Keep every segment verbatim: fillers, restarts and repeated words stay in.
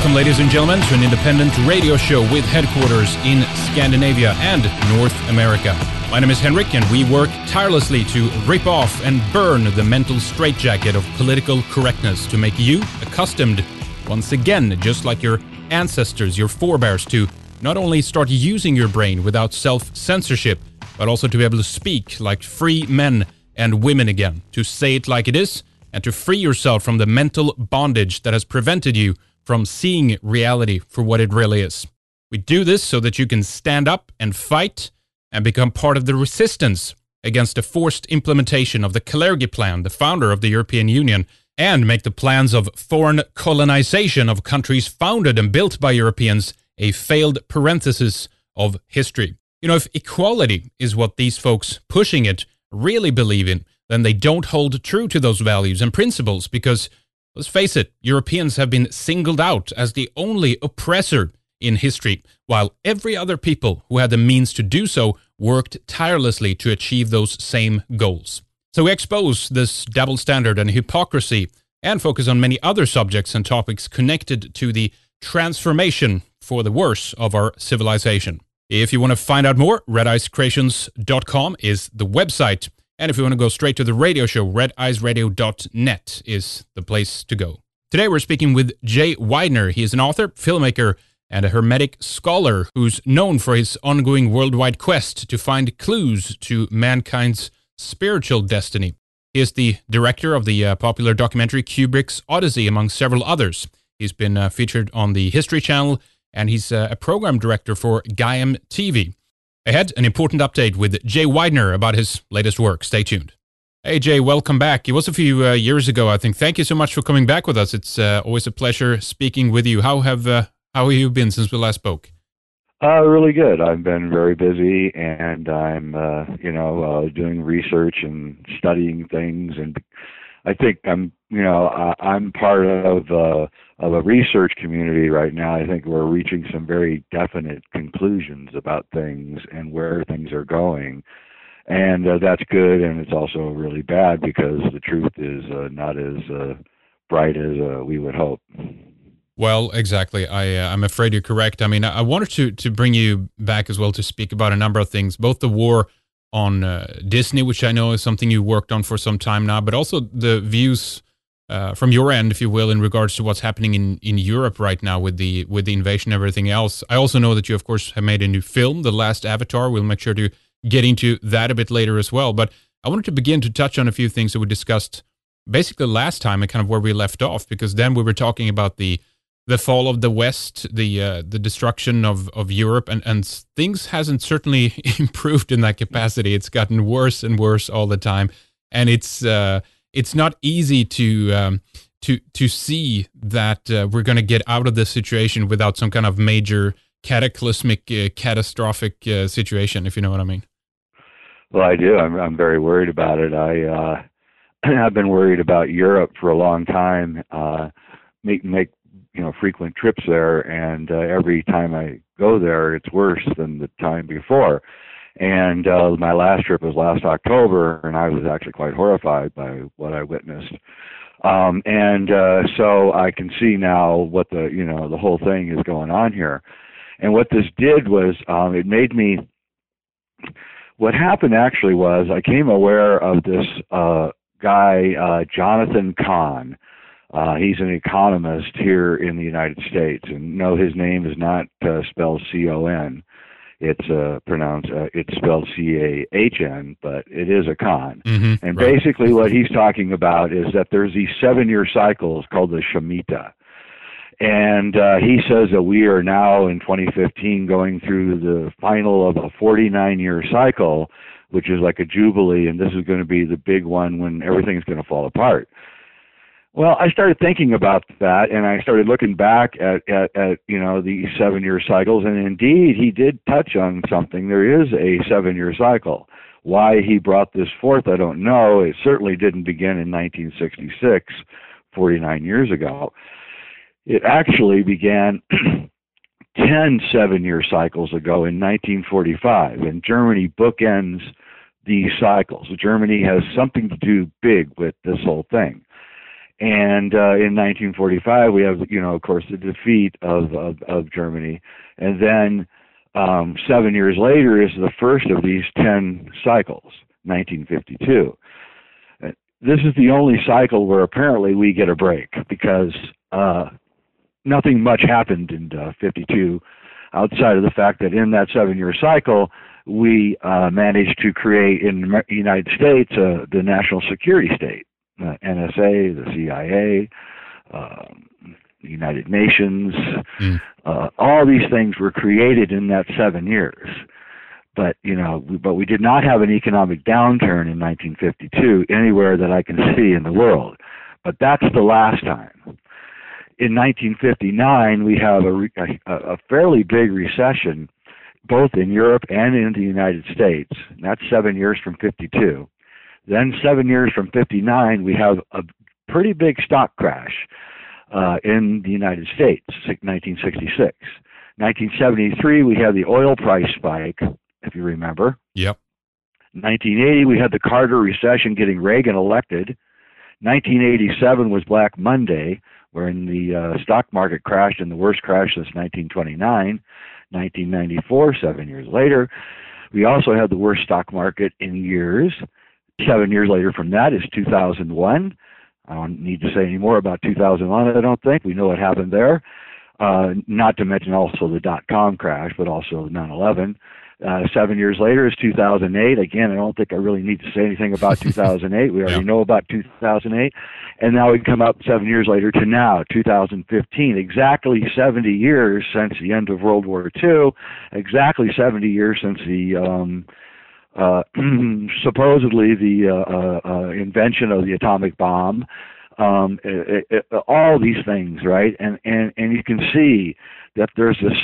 Welcome, ladies and gentlemen, to an independent radio show with headquarters in Scandinavia and North America. My name is Henrik, and we work tirelessly to rip off and burn the mental straitjacket of political correctness to make you accustomed, once again, just like your ancestors, your forebears, to not only start using your brain without self-censorship, but also to be able to speak like free men and women again, to say it like it is, and to free yourself from the mental bondage that has prevented you from seeing reality for what it really is. We do this so that you can stand up and fight and become part of the resistance against the forced implementation of the Kalergi Plan, the founder of the European Union, and make the plans of foreign colonization of countries founded and built by Europeans a failed parenthesis of history. You know, if equality is what these folks pushing it really believe in, then they don't hold true to those values and principles because, let's face it, Europeans have been singled out as the only oppressor in history, while every other people who had the means to do so worked tirelessly to achieve those same goals. So we expose this double standard and hypocrisy and focus on many other subjects and topics connected to the transformation for the worse of our civilization. If you want to find out more, red eyes creations dot com is the website. And if you want to go straight to the radio show, red eyes radio dot net is the place to go. Today we're speaking with Jay Weidner. He is an author, filmmaker, and a Hermetic scholar who's known for his ongoing worldwide quest to find clues to mankind's spiritual destiny. He is the director of the uh, popular documentary Kubrick's Odyssey, among several others. He's been uh, featured on the History Channel, and he's uh, a program director for Gaiam T V. Ahead, an important update with Jay Weidner about his latest work. Stay tuned. Hey, Jay, welcome back. It was a few uh, years ago, I think. Thank you so much for coming back with us. It's uh, always a pleasure speaking with you. How have uh, how have you been since we last spoke? Uh, really good. I've been very busy, and I'm, uh, you know, uh, doing research and studying things, and I think I'm, you know, uh, I'm part of uh, of a research community right now. I think we're reaching some very definite conclusions about things and where things are going, and uh, that's good, and it's also really bad because the truth is uh, not as uh, bright as uh, we would hope. Well, exactly. I, uh, I'm afraid you're correct. I mean, I wanted to, to bring you back as well to speak about a number of things, both the war on uh, Disney, which I know is something you worked on for some time now, but also the views uh, from your end, if you will, in regards to what's happening in, in Europe right now with the with the invasion and everything else. I also know that you, of course, have made a new film, The Last Avatar. We'll make sure to get into that a bit later as well. But I wanted to begin to touch on a few things that we discussed basically last time and kind of where we left off, because then we were talking about the the fall of the West, the uh, the destruction of, of Europe, and, and things hasn't certainly improved in that capacity. It's gotten worse and worse all the time, and it's uh, it's not easy to um, to to see that uh, we're going to get out of this situation without some kind of major cataclysmic, uh, catastrophic uh, situation, if you know what I mean. Well, I do. I'm I'm very worried about it. I uh, I've been worried about Europe for a long time. Uh, make make. you know, frequent trips there, and uh, every time I go there, it's worse than the time before. And uh, my last trip was last October, and I was actually quite horrified by what I witnessed. Um, and uh, so I can see now what the, you know, the whole thing is going on here. And what this did was um, it made me, what happened actually was I came aware of this uh, guy, uh, Jonathan Cahn. Uh, he's an economist here in the United States, and no, his name is not uh, spelled C O N. It's uh, pronounced, uh, it's spelled C A H N, but it is a Khan. Mm-hmm, and right. Basically what he's talking about is that there's these seven-year cycles called the Shemitah. And uh, he says that we are now in twenty fifteen going through the final of a forty-nine-year cycle, which is like a jubilee, and this is going to be the big one when everything's going to fall apart. Well, I started thinking about that, and I started looking back at, at, at you know, the seven-year cycles, and indeed, he did touch on something. There is a seven-year cycle. Why he brought this forth, I don't know. It certainly didn't begin in nineteen sixty-six, forty-nine years ago. It actually began ten seven-year cycles ago in nineteen forty-five, and Germany bookends these cycles. Germany has something to do big with this whole thing. And uh, in nineteen forty-five, we have, you know, of course, the defeat of of, of Germany, and then um, seven years later is the first of these ten cycles, nineteen fifty-two. This is the only cycle where apparently we get a break, because uh, nothing much happened in uh, fifty-two, outside of the fact that in that seven-year cycle, we uh, managed to create in the United States uh, the national security state. Uh, N S A, the C I A, um, the United Nations, mm. uh, all these things were created in that seven years. But, you know, we, but we did not have an economic downturn in nineteen fifty-two anywhere that I can see in the world. But that's the last time. In nineteen fifty-nine, we have a, a, a fairly big recession, both in Europe and in the United States. And that's seven years from fifty-two. Then seven years from fifty-nine, we have a pretty big stock crash uh, in the United States, nineteen sixty-six. nineteen seventy-three, we had the oil price spike, if you remember. Yep. nineteen eighty, we had the Carter recession getting Reagan elected. nineteen eighty-seven was Black Monday, wherein the uh, stock market crashed, in the worst crash since nineteen twenty-nine. nineteen ninety-four, seven years later, we also had the worst stock market in years. Seven years later from that is two thousand one. I don't need to say any more about two thousand one, I don't think. We know what happened there. Uh, not to mention also the dot-com crash, but also nine eleven. Uh, seven years later is two thousand eight. Again, I don't think I really need to say anything about two thousand eight. We already yeah. know about two thousand eight. And now we come up seven years later to now, two thousand fifteen. Exactly seventy years since the end of World War Two. Exactly seventy years since the... Um, Uh, supposedly the uh, uh, uh, invention of the atomic bomb, um, it, it, all these things, right? And, and, and you can see that there's a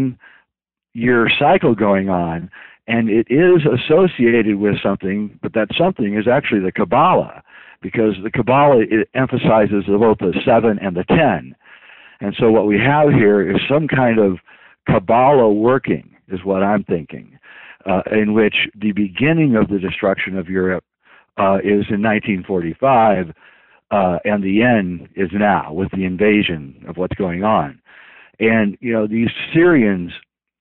seven-year cycle going on, and it is associated with something, but that something is actually the Kabbalah, because the Kabbalah, it emphasizes both the seven and the ten. And so what we have here is some kind of Kabbalah working, is what I'm thinking. Uh, in which the beginning of the destruction of Europe uh, is in nineteen forty-five, uh, and the end is now with the invasion of what's going on. And, you know, these Syrians,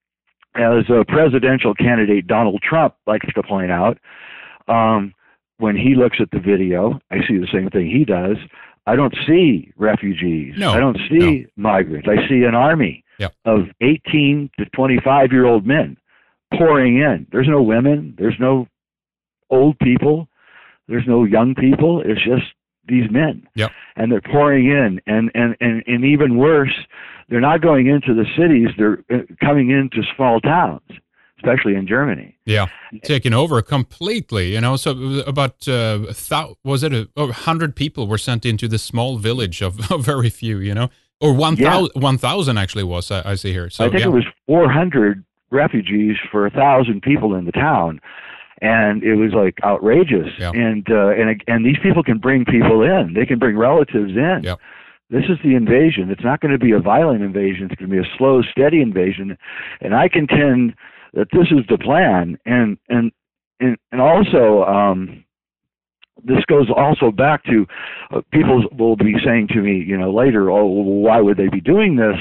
as a presidential candidate Donald Trump likes to point out, um, when he looks at the video, I see the same thing he does. I don't see refugees. No, I don't see no. migrants. I see an army yep. of eighteen to twenty-five-year-old men pouring in. There's no women. There's no old people. There's no young people. It's just these men. Yep. And they're pouring in. And, and, and, and even worse, they're not going into the cities. They're coming into small towns, especially in Germany. Yeah, taking over completely. You know, so about, uh, thou- was it a oh, hundred people were sent into this small village of, of very few, you know? Or one thousand, yeah. one thousand actually was, I, I see here. So I think yeah. it was four hundred refugees for a thousand people in the town, and it was like outrageous. Yeah. And uh, and and these people can bring people in; they can bring relatives in. Yep. This is the invasion. It's not going to be a violent invasion. It's going to be a slow, steady invasion. And I contend that this is the plan. And and and, and also, um, this goes also back to uh, people will be saying to me, you know, later, oh, well, why would they be doing this?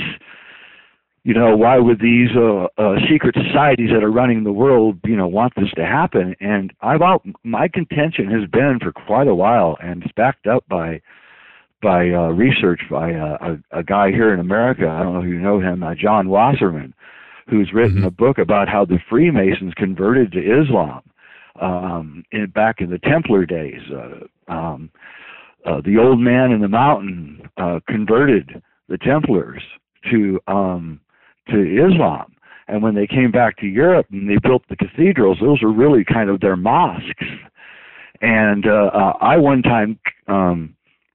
You know, why would these uh, uh, secret societies that are running the world, you know, want this to happen? And I've out, my contention has been for quite a while, and it's backed up by by uh, research by uh, a, a guy here in America. I don't know if you know him, uh, John Wasserman, who's written mm-hmm. a book about how the Freemasons converted to Islam um, in, back in the Templar days. Uh, um, uh, the old man in the mountain uh, converted the Templars to um, to Islam. And when they came back to Europe and they built the cathedrals, those were really kind of their mosques. And uh, uh, I one time um,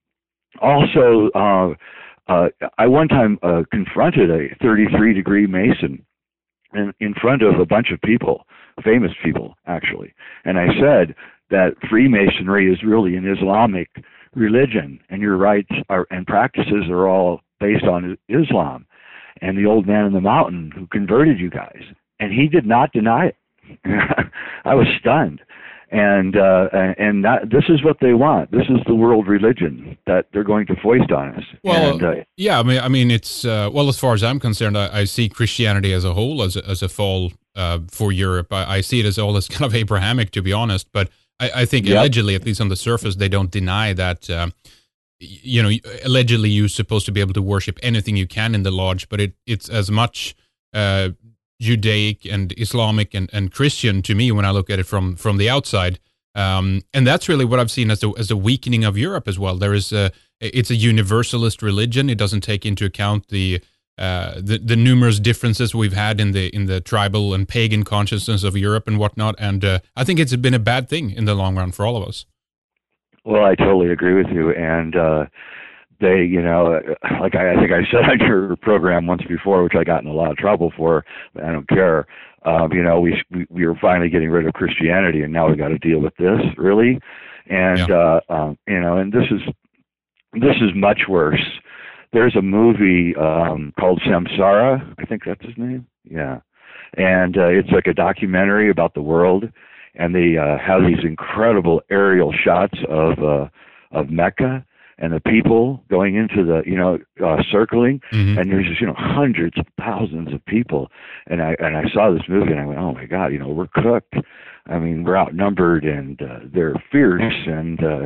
also, uh, uh, I one time uh, confronted a thirty-three degree Mason in, in front of a bunch of people, famous people, actually. And I said that Freemasonry is really an Islamic religion, and your rites are, and practices are all based on Islam. And the old man in the mountain who converted you guys. And he did not deny it. I was stunned. And uh, and that, this is what they want. This is the world religion that they're going to foist on us. Well, and, uh, yeah, I mean, I mean, it's uh, well, as far as I'm concerned, I, I see Christianity as a whole as a, as a fall uh, for Europe. I, I see it as all as kind of Abrahamic, to be honest. But I, I think yep. allegedly, at least on the surface, they don't deny that. Um, you know, allegedly, you're supposed to be able to worship anything you can in the lodge, but it it's as much uh, Judaic and Islamic and, and Christian to me when I look at it from from the outside, um, and that's really what I've seen as the as a weakening of Europe as well. There is a it's a universalist religion. It doesn't take into account the uh, the, the numerous differences we've had in the in the tribal and pagan consciousness of Europe and whatnot. And uh, I think it's been a bad thing in the long run for all of us. Well, I totally agree with you, and. Uh, They, you know, like I, I think I said on your program once before, which I got in a lot of trouble for, but I don't care. Um, you know, we, we we were finally getting rid of Christianity, and now we got to deal with this, really. And yeah. uh, um, you know, and this is this is much worse. There's a movie um, called Samsara, I think that's his name. Yeah, and uh, it's like a documentary about the world, and they uh, have these incredible aerial shots of uh, of Mecca. And the people going into the, you know, uh, circling, mm-hmm. and there's just, you know, hundreds of thousands of people. And I and I saw this movie, and I went, oh my God, you know, we're cooked. I mean, we're outnumbered, and uh, they're fierce, and uh,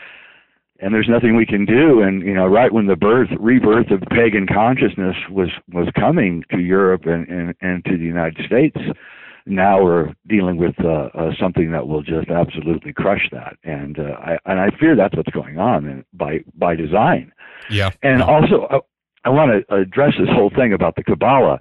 and there's nothing we can do. And you know, right when the birth, rebirth of pagan consciousness was was coming to Europe and and, and to the United States. Now we're dealing with uh, uh, something that will just absolutely crush that, and uh, I and I fear that's what's going on, and by by design. Yeah. And yeah. also, I, I want to address this whole thing about the Kabbalah.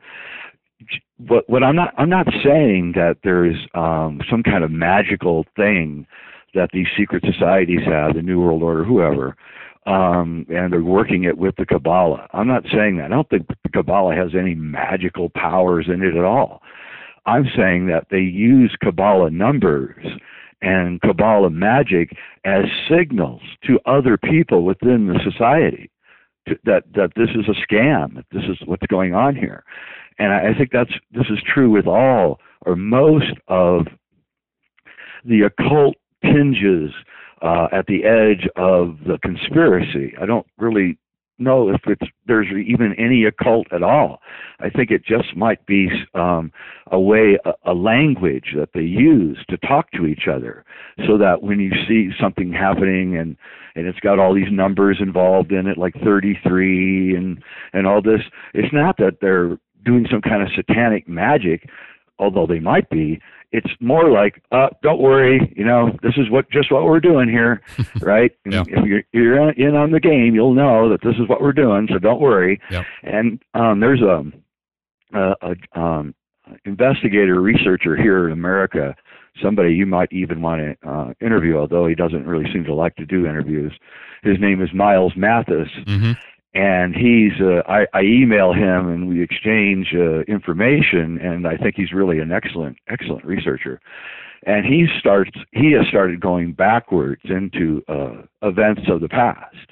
What what I'm not I'm not saying that there is um, some kind of magical thing that these secret societies have, the New World Order, whoever, um, and they're working it with the Kabbalah. I'm not saying that. I don't think the Kabbalah has any magical powers in it at all. I'm saying that they use Kabbalah numbers and Kabbalah magic as signals to other people within the society to, that that this is a scam, that this is what's going on here. And I, I think that's this is true with all or most of the occult tinges uh, at the edge of the conspiracy. I don't really know if it's there's even any occult at all. I think it just might be um, a way, a, a language that they use to talk to each other, so that when you see something happening and and it's got all these numbers involved in it, like thirty-three and and all this, it's not that they're doing some kind of satanic magic, although they might be. It's more like, uh, don't worry, you know, this is what just what we're doing here, right? Yeah. If you're, you're in on the game, you'll know that this is what we're doing, so don't worry. Yeah. And um, there's a, a, a um, investigator, researcher here in America, somebody you might even want to uh, interview, although he doesn't really seem to like to do interviews. His name is Miles Mathis. Mm-hmm. And he's, uh, I, I email him and we exchange uh, information, and I think he's really an excellent, excellent researcher. And he starts, he has started going backwards into uh, events of the past,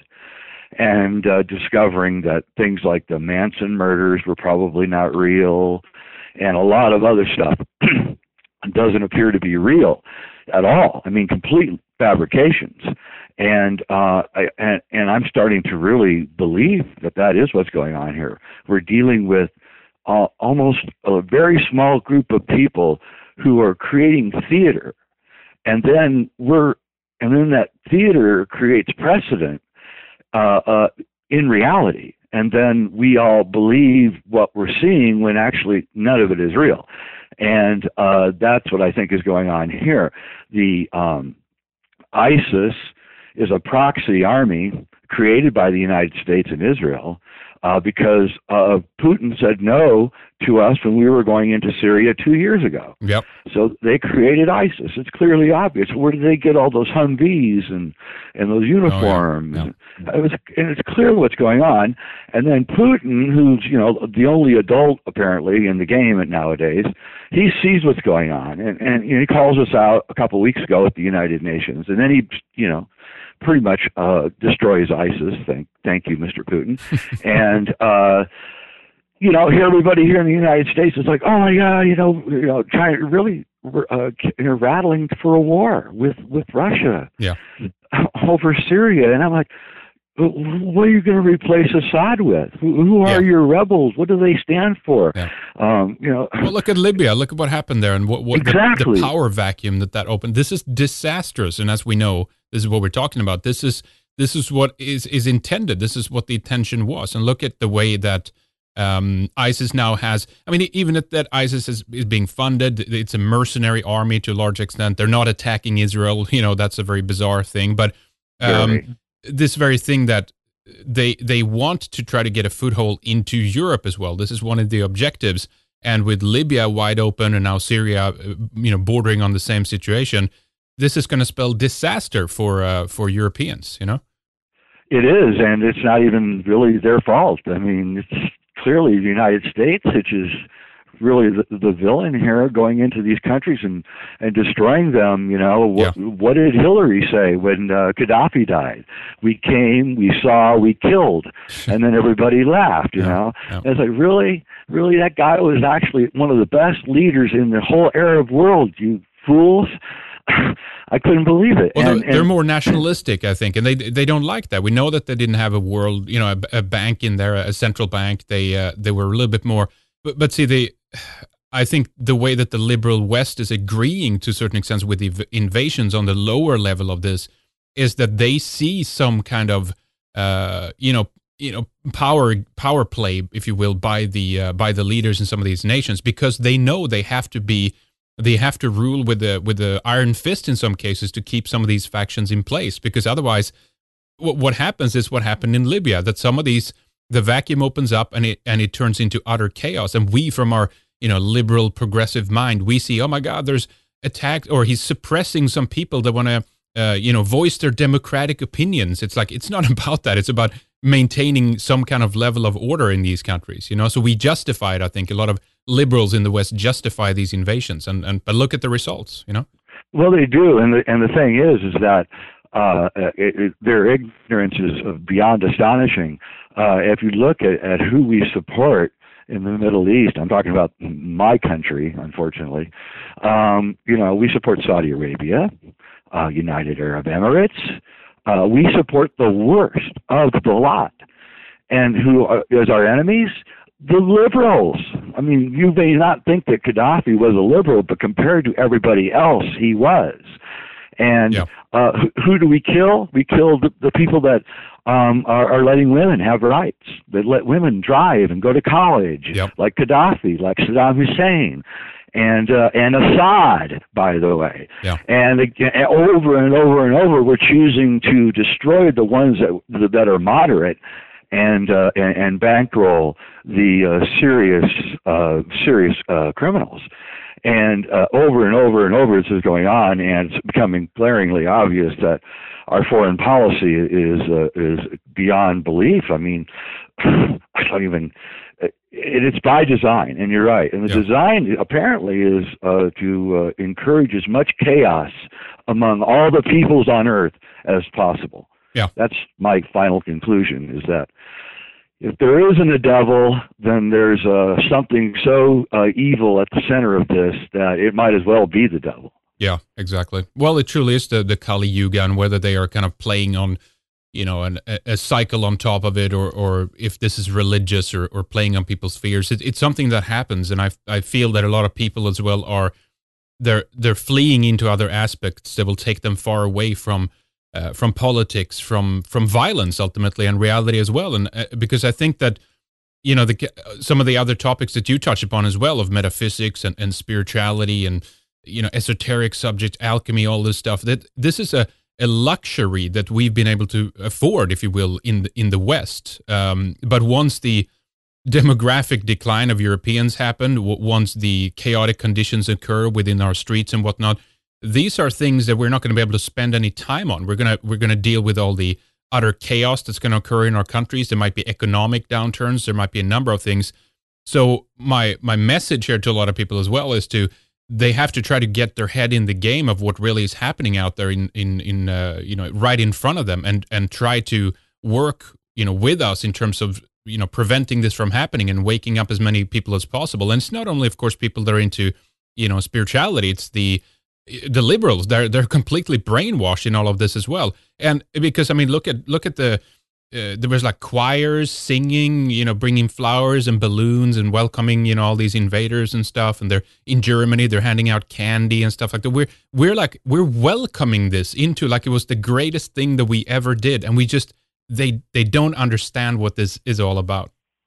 and uh, discovering that things like the Manson murders were probably not real, and a lot of other stuff doesn't appear to be real at all. I mean, complete fabrications. And, uh, I, and and I'm starting to really believe that that is what's going on here. We're dealing with uh, almost a very small group of people who are creating theater, and then we're and then that theater creates precedent uh, uh, in reality, and then we all believe what we're seeing when actually none of it is real. And uh, that's what I think is going on here. The um, ISIS is a proxy army created by the United States and Israel uh, because uh, Putin said no to us when we were going into Syria two years ago. Yep. So they created ISIS. It's clearly obvious. Where did they get all those Humvees and, and those uniforms? Oh, yeah. Yeah. It was, and it's clear what's going on. And then Putin, who's, you know, the only adult apparently in the game nowadays, he sees what's going on. And, and you know, he calls us out a couple of weeks ago at the United Nations. And then he, you know, pretty much uh, destroys ISIS. Thank, thank you, Mister Putin. and, uh, you know, here everybody here in the United States is like, oh my God, you know, you know, trying really, uh, rattling for a war with with Russia yeah. over Syria, and I'm like, what are you going to replace Assad with? Who, who are Yeah. your rebels? What do they stand for? Yeah. Um, you know. Well, look at Libya. Look at what happened there, and what, what Exactly. the, the power vacuum that that opened. This is disastrous, and as we know, this is what we're talking about. This is this is what is is intended. This is what the intention was. And look at the way that um, ISIS now has. I mean, even if that ISIS is, is being funded, it's a mercenary army to a large extent. They're not attacking Israel. You know, that's a very bizarre thing. But um, Very. this very thing that they they want to try to get a foothold into Europe as well. This is one of the objectives. And with Libya wide open and now Syria, you know, bordering on the same situation, this is going to spell disaster for uh, for Europeans. You know, It is, and it's not even really their fault. I mean, it's clearly the United States, which is really the, the villain here, going into these countries and, and destroying them. You know, what, Yeah. what did Hillary say when uh, Gaddafi died? We came, we saw, we killed, and then everybody laughed. You Yeah. know, Yeah. and it's like, really, really, that guy was actually one of the best leaders in the whole Arab world. You fools! I couldn't believe it. Well, and, they're, they're and, more nationalistic, I think, and they they don't like that. We know that they didn't have a world, you know, a, a bank in there, a central bank. They uh, they were a little bit more, but but see, they, I think the way that the liberal West is agreeing to a certain extent with the v- invasions on the lower level of this is that they see some kind of, uh, you know, you know, power power play, if you will, by the uh, by the leaders in some of these nations, because they know they have to be. They have to rule with the with the iron fist in some cases to keep some of these factions in place, because otherwise, what what happens is what happened in Libya, that some of these, the vacuum opens up and it and it turns into utter chaos. And we, from our you know liberal progressive mind, we see, oh my God, there's attack, or he's suppressing some people that want to uh, you know voice their democratic opinions. It's like, it's not about that. It's about maintaining some kind of level of order in these countries. You know, so we justify it. I think a lot of liberals in the West justify these invasions, and, and but look at the results, you know? Well, they do, and the and the thing is, is that uh, it, it, their ignorance is beyond astonishing. Uh, if you look at, at who we support in the Middle East, I'm talking about my country, unfortunately. Um, you know, we support Saudi Arabia, uh, United Arab Emirates. Uh, we support the worst of the lot, and who are, is our enemies? The liberals. I mean, you may not think that Gaddafi was a liberal, but compared to everybody else, he was. And Yeah. uh, who, who do we kill? We kill the, the people that um, are, are letting women have rights, that let women drive and go to college, Yep. like Gaddafi, like Saddam Hussein, and uh, and Assad, by the way. Yeah. And again, over and over and over, we're choosing to destroy the ones that that are moderate, and uh, and, and bankroll the uh, serious uh, serious uh, criminals. And uh, over and over and over, this is going on, and it's becoming glaringly obvious that our foreign policy is uh, is beyond belief. I mean, I don't even. It, it's by design, and you're right. And the Yeah. design apparently is uh, to uh, encourage as much chaos among all the peoples on earth as possible. Yeah. That's my final conclusion, is that if there isn't a devil, then there's uh, something so uh, evil at the center of this that it might as well be the devil. Yeah, exactly. Well, it truly is the, the Kali Yuga, and whether they are kind of playing on, you know, an, a, a cycle on top of it, or, or if this is religious, or, or playing on people's fears, it, it's something that happens. And I I feel that a lot of people as well are, they're they're fleeing into other aspects that will take them far away from uh, from politics, from from violence ultimately, and reality as well. And uh, because I think that, you know, the some of the other topics that you touch upon as well, of metaphysics and, and spirituality and, you know, esoteric subject, alchemy, all this stuff, that this is a, a luxury that we've been able to afford, if you will, in the, in the West. Um, but once the demographic decline of Europeans happen, w- once the chaotic conditions occur within our streets and whatnot, these are things that we're not going to be able to spend any time on. We're gonna we're gonna deal with all the utter chaos that's going to occur in our countries. There might be economic downturns. There might be a number of things. So my my message here to a lot of people as well is to, they have to try to get their head in the game of what really is happening out there in in in uh, you know, right in front of them, and and try to work, you know, with us in terms of, you know, preventing this from happening and waking up as many people as possible. And it's not only, of course, people that are into you know, spirituality. It's the the liberals. They're they're completely brainwashed in all of this as well. And because I mean, look at look at the uh, there was like choirs singing, you know, bringing flowers and balloons and welcoming, you know, all these invaders and stuff. And they're in Germany, they're handing out candy and stuff like that. We're we're like we're welcoming this into like it was the greatest thing that we ever did, and we just they they don't understand what this is all about.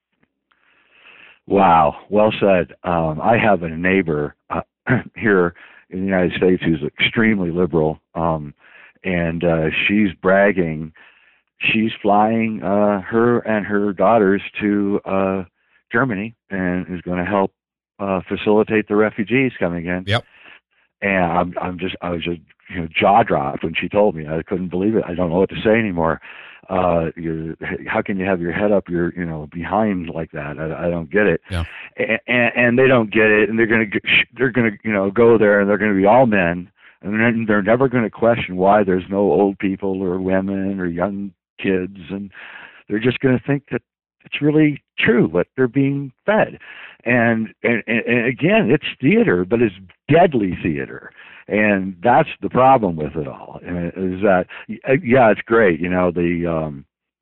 Wow, well said. Um, I have a neighbor uh, here in the United States who's extremely liberal, um, and uh, she's bragging. She's flying uh, her and her daughters to uh, Germany and is going to help uh, facilitate the refugees coming in. Yep. And I'm, I'm just, I was just, you know, jaw dropped when she told me. I couldn't believe it. I don't know what to say anymore. Uh, you're, how can you have your head up your, you know, behind like that? I, I don't get it. Yeah. And, and, and they don't get it, and they're going to, they're going to, you know, go there, and they're going to be all men, and they're never going to question why there's no old people or women or young kids, and they're just going to think that it's really true what they're being fed. And, and and again, it's theater, but it's deadly theater, and that's the problem with it all. Is that yeah, it's great, you know, the um,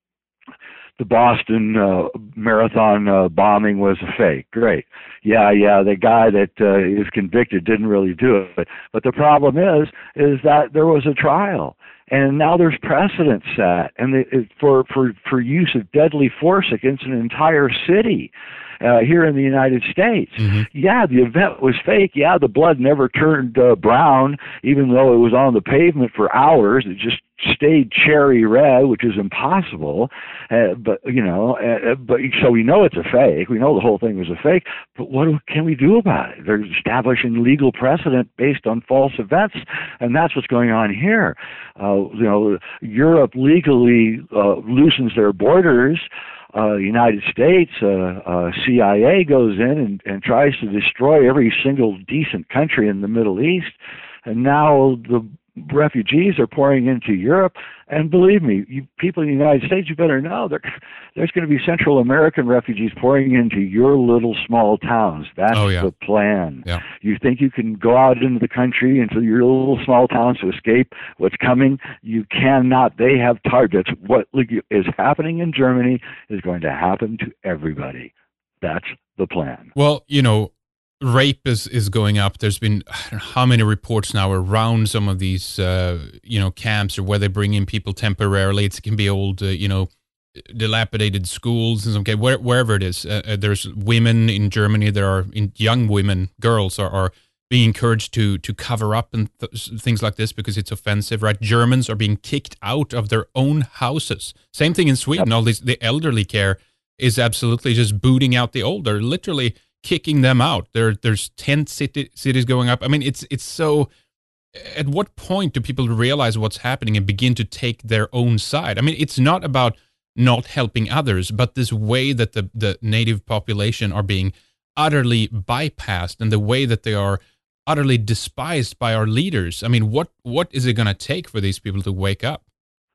the Boston uh, Marathon uh, bombing was a fake. Great, yeah, yeah, the guy that uh, is convicted didn't really do it, but but the problem is is that there was a trial. And now there's precedent set, and it, it, for for for use of deadly force against an entire city uh, here in the United States. Mm-hmm. Yeah, the event was fake. Yeah, the blood never turned uh, brown, even though it was on the pavement for hours. It just stayed cherry red, which is impossible. Uh, but you know, uh, but so we know it's a fake. We know the whole thing was a fake. But what can we do about it? They're establishing legal precedent based on false events, and that's what's going on here. Uh, you know, Europe legally uh, loosens their borders. Uh, United States, uh, uh, C I A goes in and, and tries to destroy every single decent country in the Middle East. And now the refugees are pouring into Europe. And believe me, you people in the United States, you better know there, there's going to be Central American refugees pouring into your little small towns. That's oh, yeah. the plan. Yeah. You think you can go out into the country, into your little small towns to escape what's coming? You cannot. They have targets. What is happening in Germany is going to happen to everybody. That's the plan. Well, you know, rape is, is going up. There's been I don't know how many reports now around some of these, uh, you know, camps or where they bring in people temporarily. It can be old, uh, you know, dilapidated schools and okay, where, wherever it is. Uh, there's women in Germany that are in, young women, girls are, are being encouraged to to cover up and th- things like this because it's offensive, right? Germans are being kicked out of their own houses. Same thing in Sweden. Yep. All this, the elderly care is absolutely just booting out the old. They're literally kicking them out. There, there's tent city, cities going up. I mean, it's it's so. At what point do people realize what's happening and begin to take their own side? I mean, it's not about not helping others, but this way that the the native population are being utterly bypassed and the way that they are utterly despised by our leaders. I mean, what what is it going to take for these people to wake up?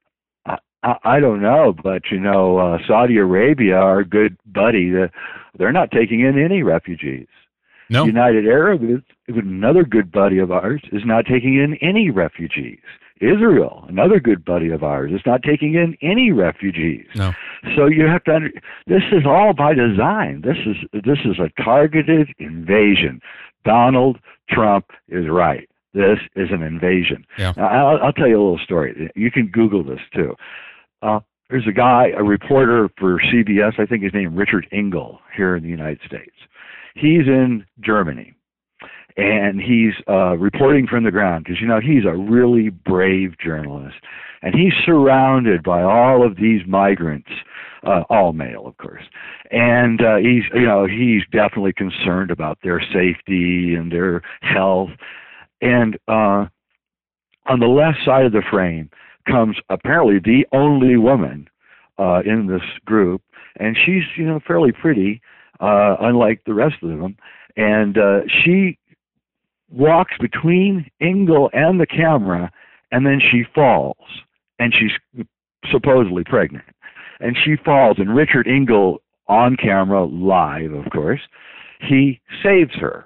I, I don't know, but you know, uh, Saudi Arabia, our good buddy, the, they're not taking in any refugees. No. United Arab, is, another good buddy of ours, is not taking in any refugees. Israel, another good buddy of ours, is not taking in any refugees. No. So you have to. Under, this is all by design. This is this is a targeted invasion. Donald Trump is right. This is an invasion. Yeah. Now, I'll, I'll tell you a little story. You can Google this too. Uh, there's a guy, a reporter for C B S, I think his name Richard Engel, here in the United States. He's in Germany, and he's uh, reporting from the ground because, you know, he's a really brave journalist. And he's surrounded by all of these migrants, uh, all male, of course. And uh, he's, you know, he's definitely concerned about their safety and their health. And uh, on the left side of the frame comes apparently the only woman uh, in this group, and she's, you know, fairly pretty, uh, unlike the rest of them. And uh, she walks between Engel and the camera, and then she falls, and she's supposedly pregnant. And she falls, and Richard Engel, on camera, live, of course, he saves her.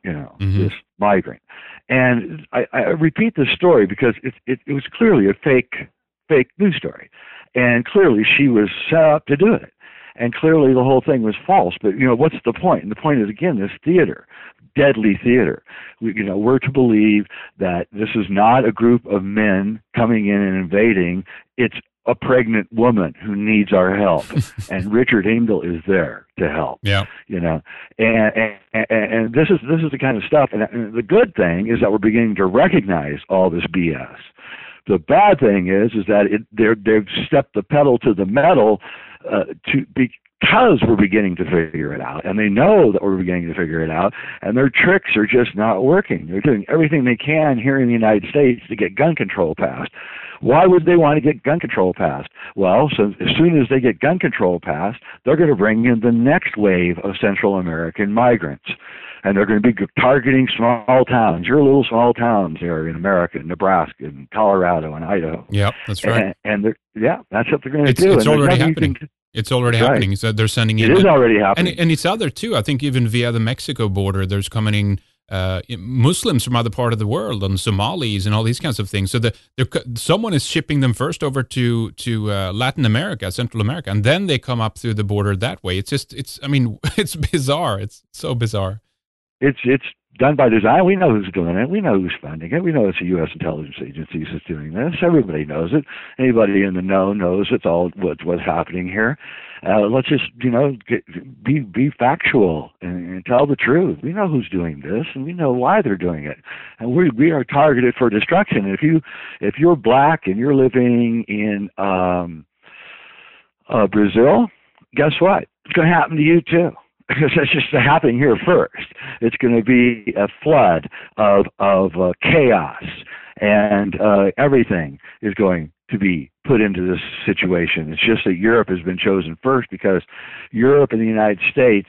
you know, Mm-hmm. this migrant. And I, I repeat this story because it, it, it was clearly a fake, fake news story. And clearly she was set up to do it. And clearly the whole thing was false. But, you know, what's the point? And the point is, again, this theater, deadly theater. We, you know, we're to believe that this is not a group of men coming in and invading. It's a pregnant woman who needs our help. And Richard Engel is there to help. Yeah. You know, and, and, and this is, this is the kind of stuff. And, and the good thing is that we're beginning to recognize all this B S. The bad thing is, is that it, they're, they've stepped the pedal to the metal uh, to because we're beginning to figure it out, and they know that we're beginning to figure it out, and their tricks are just not working. They're doing everything they can here in the United States to get gun control passed. Why would they want to get gun control passed? Well, so as soon as they get gun control passed, they're going to bring in the next wave of Central American migrants. And they're going to be targeting small towns, your little small towns here in America, Nebraska, and Colorado, and Idaho. Yep, that's right. And, and they're, yeah, that's what they're going to it's, do. It's and already happening. Can, it's already right. happening. So they're sending in. It is the, already happening. And, and it's other too. I think even via the Mexico border, there's coming in uh, Muslims from other part of the world, and Somalis, and all these kinds of things. So the, someone is shipping them first over to to uh, Latin America, Central America, and then they come up through the border that way. It's just, it's. I mean, it's bizarre. It's so bizarre. It's it's done by design. We know who's doing it. We know who's funding it. We know it's the U S intelligence agencies that's doing this. Everybody knows it. Anybody in the know knows it's all what's what's happening here. Uh, let's just you know get, be be factual and, and tell the truth. We know who's doing this, and we know why they're doing it. And we we are targeted for destruction. And if you if you're black and you're living in um, uh, Brazil, guess what? It's going to happen to you too. Because that's just happening here first. It's going to be a flood of of uh, chaos, and uh, everything is going to be put into this situation. It's just that Europe has been chosen first because Europe and the United States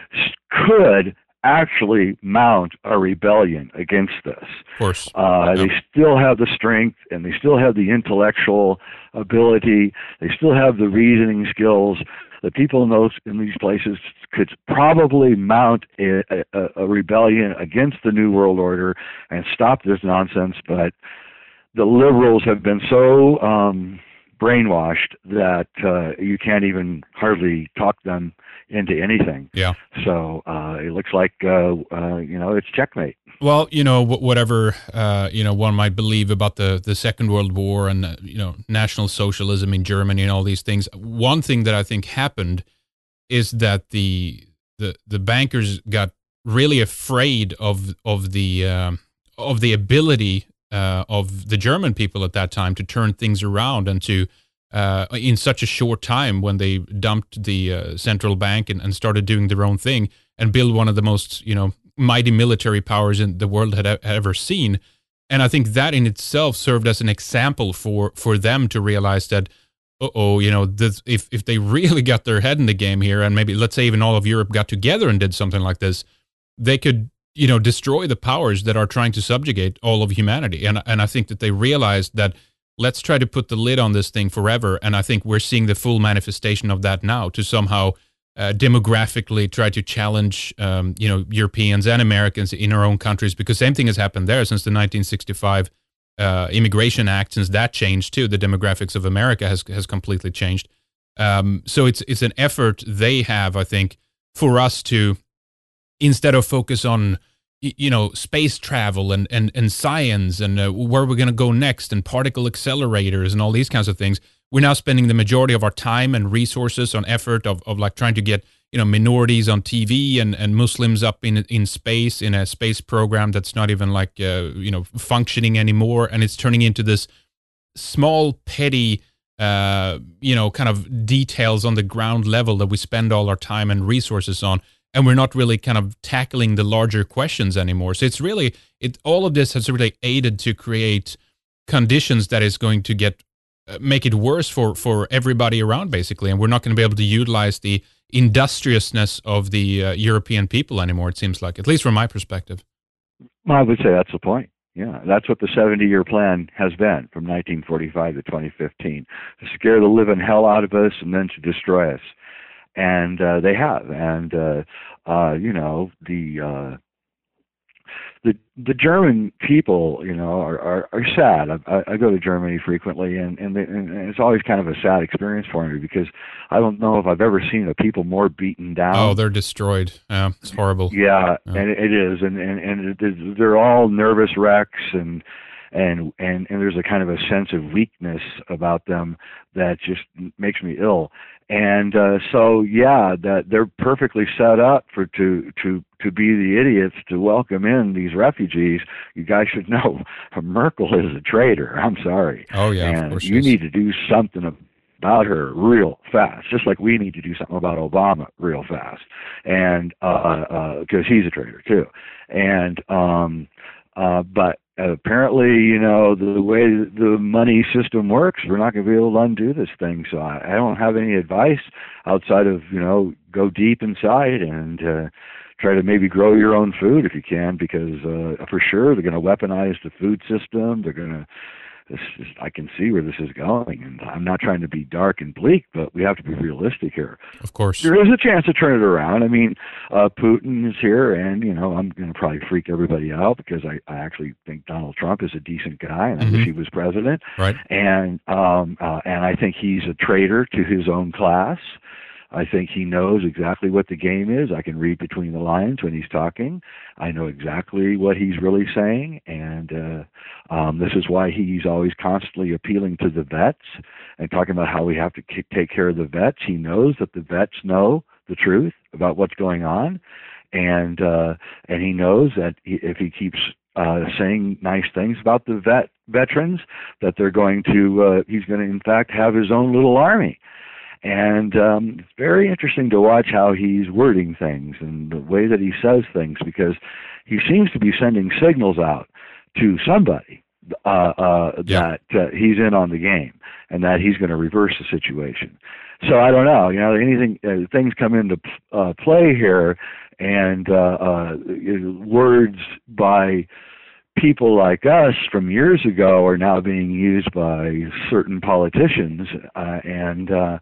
could actually mount a rebellion against this. Of course. Uh, yeah. They still have the strength, and they still have the intellectual ability. They still have the reasoning skills. The people in those in these places could probably mount a, a, a rebellion against the New World Order and stop this nonsense, but the liberals have been so um, brainwashed that uh, you can't even hardly talk them into anything. Yeah. So uh, it looks like uh, uh, you know it's checkmate. Well, you know, whatever uh, you know one might believe about the the Second World War and uh, you know National Socialism in Germany and all these things. One thing that I think happened is that the the the bankers got really afraid of of the uh, of the ability uh, of the German people at that time to turn things around and to uh, in such a short time when they dumped the uh, central bank and, and started doing their own thing and build one of the most you know. mighty military powers in the world had, had ever seen. And I think that in itself served as an example for, for them to realize that, uh-oh, you know, this, if, if they really got their head in the game here, and maybe, let's say even all of Europe got together and did something like this, they could, you know, destroy the powers that are trying to subjugate all of humanity. And, and I think that they realized that let's try to put the lid on this thing forever. And I think we're seeing the full manifestation of that now to somehow Uh, demographically try to challenge, um, you know, Europeans and Americans in our own countries, because same thing has happened there since the nineteen sixty-five uh, Immigration Act. Since that changed too, the demographics of America has has completely changed. Um, so it's it's an effort they have, I think, for us to, instead of focus on, you know, space travel and and and science and uh, where we're going to go next and particle accelerators and all these kinds of things. We're now spending the majority of our time and resources on effort of, of like trying to get, you know, minorities on T V and, and Muslims up in in space in a space program that's not even like, uh, you know, functioning anymore. And it's turning into this small, petty, uh, you know, kind of details on the ground level that we spend all our time and resources on. And we're not really kind of tackling the larger questions anymore. So it's really, it all of this has really aided to create conditions that is going to get make it worse for, for everybody around, basically. And we're not going to be able to utilize the industriousness of the uh, European people anymore, it seems like, at least from my perspective. Well, I would say that's the point. Yeah, that's what the seventy-year plan has been from nineteen forty-five to twenty fifteen, to scare the living hell out of us and then to destroy us. And uh, they have. And, uh, uh, you know, the... Uh, the the German people, you know, are are, are sad. I, I go to Germany frequently, and and, they, and it's always kind of a sad experience for me because I don't know if I've ever seen a people more beaten down. Oh, they're destroyed. Yeah, it's horrible. Yeah, yeah. and it is, and and and it, they're all nervous wrecks, and and and and there's a kind of a sense of weakness about them that just makes me ill. And uh, so, yeah, that they're perfectly set up for to to to be the idiots to welcome in these refugees. You guys should know, Merkel is a traitor. I'm sorry. Oh yeah, and of course you is. need to do something about her real fast, just like we need to do something about Obama real fast, and because uh, uh, he's a traitor too. And um, uh, but. Apparently, you know, the way the money system works, we're not going to be able to undo this thing. So I, I don't have any advice outside of, you know, go deep inside and uh, try to maybe grow your own food if you can, because uh, for sure they're going to weaponize the food system. They're going to, this is, I can see where this is going, and I'm not trying to be dark and bleak, but we have to be realistic here. Of course. There is a chance to turn it around. I mean, uh, Putin is here, and, you know, I'm going to probably freak everybody out because I, I actually think Donald Trump is a decent guy, and mm-hmm. I wish he was president. Right. And, um, uh, and I think he's a traitor to his own class. I think he knows exactly what the game is. I can read between the lines when he's talking. I know exactly what he's really saying, and uh, um, this is why he's always constantly appealing to the vets and talking about how we have to k- take care of the vets. He knows that the vets know the truth about what's going on, and uh, and he knows that he, if he keeps uh, saying nice things about the vet veterans, that they're going to uh, he's going to in fact have his own little army. And um, it's very interesting to watch how he's wording things and the way that he says things, because he seems to be sending signals out to somebody uh, uh, yeah. that uh, he's in on the game and that he's going to reverse the situation. So I don't know, you know, anything, uh, things come into uh, play here, and uh, uh, words by people like us from years ago are now being used by certain politicians, uh, and uh,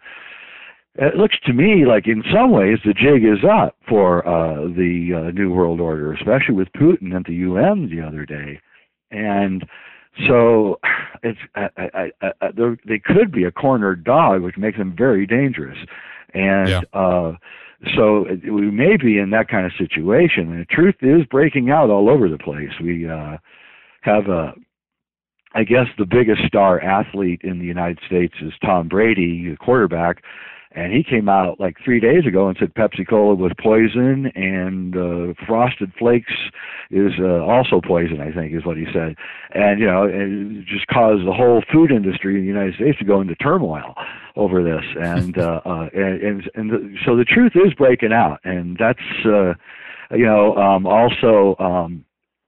it looks to me like in some ways the jig is up for uh, the uh, New World Order, especially with Putin at the U N the other day. And so it's I, I, I, I, they could be a cornered dog, which makes them very dangerous. And yeah. uh, so we may be in that kind of situation. And the truth is breaking out all over the place. We uh, have a I guess the biggest star athlete in the United States is Tom Brady, the quarterback, and he came out like three days ago and said Pepsi-Cola was poison, and uh, Frosted Flakes is uh, also poison, I think is what he said. And, you know, it just caused the whole food industry in the United States to go into turmoil over this. And, uh, uh, and, and, and the, so the truth is breaking out, and that's, uh, you know, um, also um,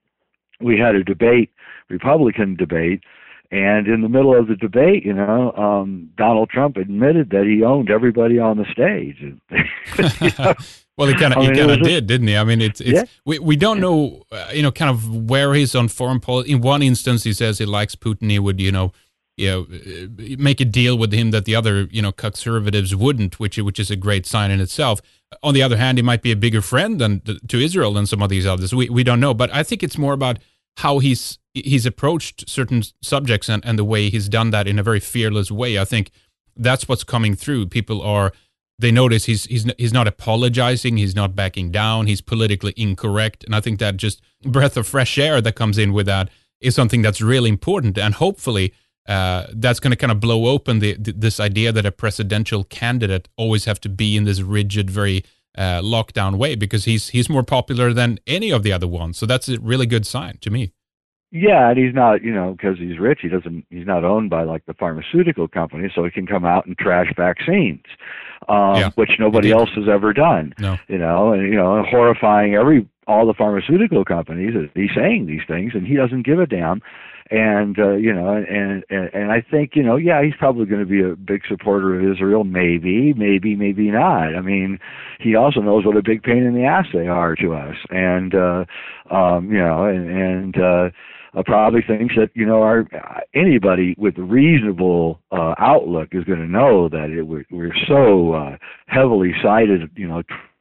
we had a debate, Republican debate, and in the middle of the debate, you know, um, Donald Trump admitted that he owned everybody on the stage. You know? Well, he kind of he kind of did, didn't he? I mean, it's it's yeah. we we don't know, uh, you know, kind of where he's on foreign policy. In one instance, he says he likes Putin. He would, you know, you know, make a deal with him that the other, you know, conservatives wouldn't, which which is a great sign in itself. On the other hand, he might be a bigger friend than to Israel than some of these others. We we don't know, but I think it's more about how he's he's approached certain subjects and, and the way he's done that in a very fearless way. I think that's what's coming through. People are, they notice he's he's he's not apologizing, he's not backing down, he's politically incorrect, and I think that just breath of fresh air that comes in with that is something that's really important, and hopefully uh, that's going to kind of blow open the, the this idea that a presidential candidate always have to be in this rigid, very Uh, lockdown way, because he's he's more popular than any of the other ones. So that's a really good sign to me. Yeah, and he's not, you know, because he's rich, he doesn't, he's not owned by like the pharmaceutical company, so he can come out and trash vaccines, um, yeah, which nobody else has ever done. No. You know, and you know, horrifying every all the pharmaceutical companies. He's saying these things, and he doesn't give a damn. And uh, you know, and, and and I think, you know, yeah, he's probably going to be a big supporter of Israel. Maybe, maybe, maybe not. I mean, he also knows what a big pain in the ass they are to us, and uh, um, you know, and, and uh, uh, probably thinks that, you know, our anybody with a reasonable uh, outlook is going to know that it, we're, we're so uh, heavily sided, you know,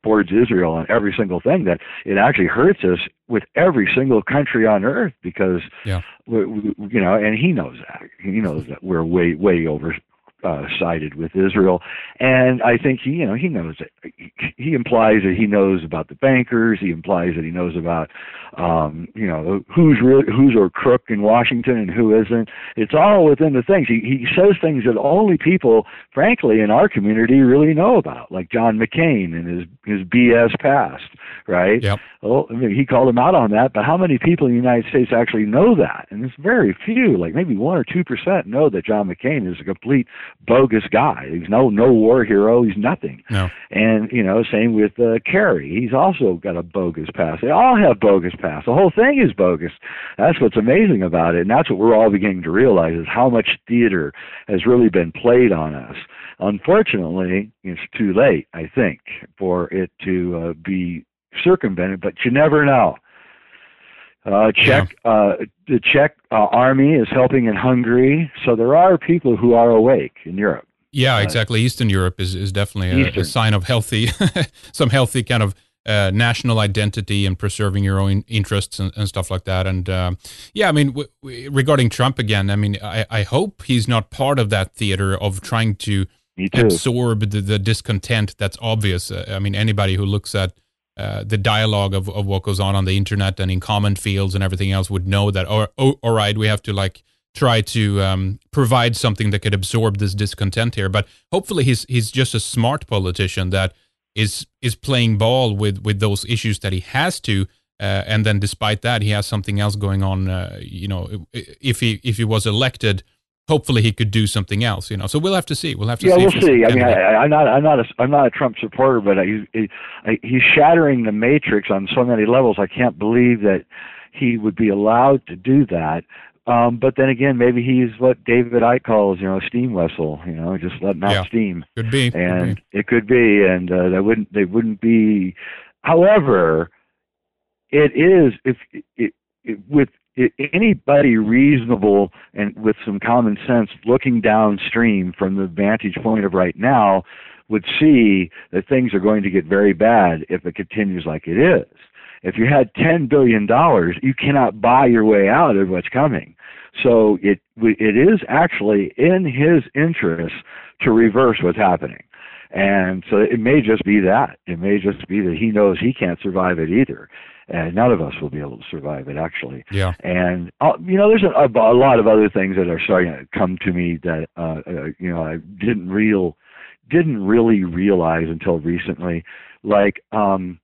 supports Israel on every single thing, that it actually hurts us with every single country on earth because, yeah. we, we, you know, and he knows that. He knows that we're way, way over uh, sided with Israel. And I think he, you know, he knows it. He, he implies that he knows about the bankers. He implies that he knows about, um, you know, who's really, who's a crook in Washington and who isn't. It's all within the things. He, he says things that only people, frankly, in our community really know about, like John McCain and his, his B S past, right? Yep. Well, I mean, he called him out on that, but how many people in the United States actually know that? And it's very few, like maybe one or two percent know that John McCain is a complete bogus guy. He's no no war hero. He's nothing. No. And, you know, same with uh, Kerry. He's also got a bogus past. They all have bogus past. The whole thing is bogus. That's what's amazing about it, and that's what we're all beginning to realize is how much theater has really been played on us. Unfortunately, it's too late, I think, for it to uh, be circumvented, but you never know. Uh, Czech, yeah. uh, the Czech uh, army is helping in Hungary, so there are people who are awake in Europe. Yeah, exactly. Uh, Eastern Europe is, is definitely a, a sign of healthy, some healthy kind of uh, national identity and preserving your own interests and, and stuff like that. And uh, yeah, I mean, w- w- regarding Trump again, I mean, I, I hope he's not part of that theater of trying to absorb the, the discontent that's obvious. Uh, I mean, anybody who looks at Uh, the dialogue of, of what goes on on the internet and in comment fields and everything else would know that, oh, oh, all right, we have to like try to um, provide something that could absorb this discontent here. But hopefully he's he's just a smart politician that is is playing ball with, with those issues that he has to, uh, and then despite that he has something else going on. Uh, you know, if he if he was elected, hopefully he could do something else, you know. So we'll have to see. We'll have to yeah, see. Yeah, we'll see. I mean, I, I'm not, I'm not, a, I'm not a Trump supporter, but he, he, he's shattering the matrix on so many levels. I can't believe that he would be allowed to do that. Um, but then again, maybe he's what David Icke calls, you know, a steam whistle. You know, just letting out yeah, steam. Could be. And could be. it could be, and uh, that wouldn't, they wouldn't be. However, it is if it, it, with. Anybody reasonable and with some common sense looking downstream from the vantage point of right now would see that things are going to get very bad if it continues like it is. If you had ten billion dollars, you cannot buy your way out of what's coming. So it it is actually in his interest to reverse what's happening. And so it may just be that. It may just be that he knows he can't survive it either. And none of us will be able to survive it, actually. Yeah. And, uh, you know, there's a, a lot of other things that are starting to come to me that, uh, uh, you know, I didn't real, didn't really realize until recently. Like, um,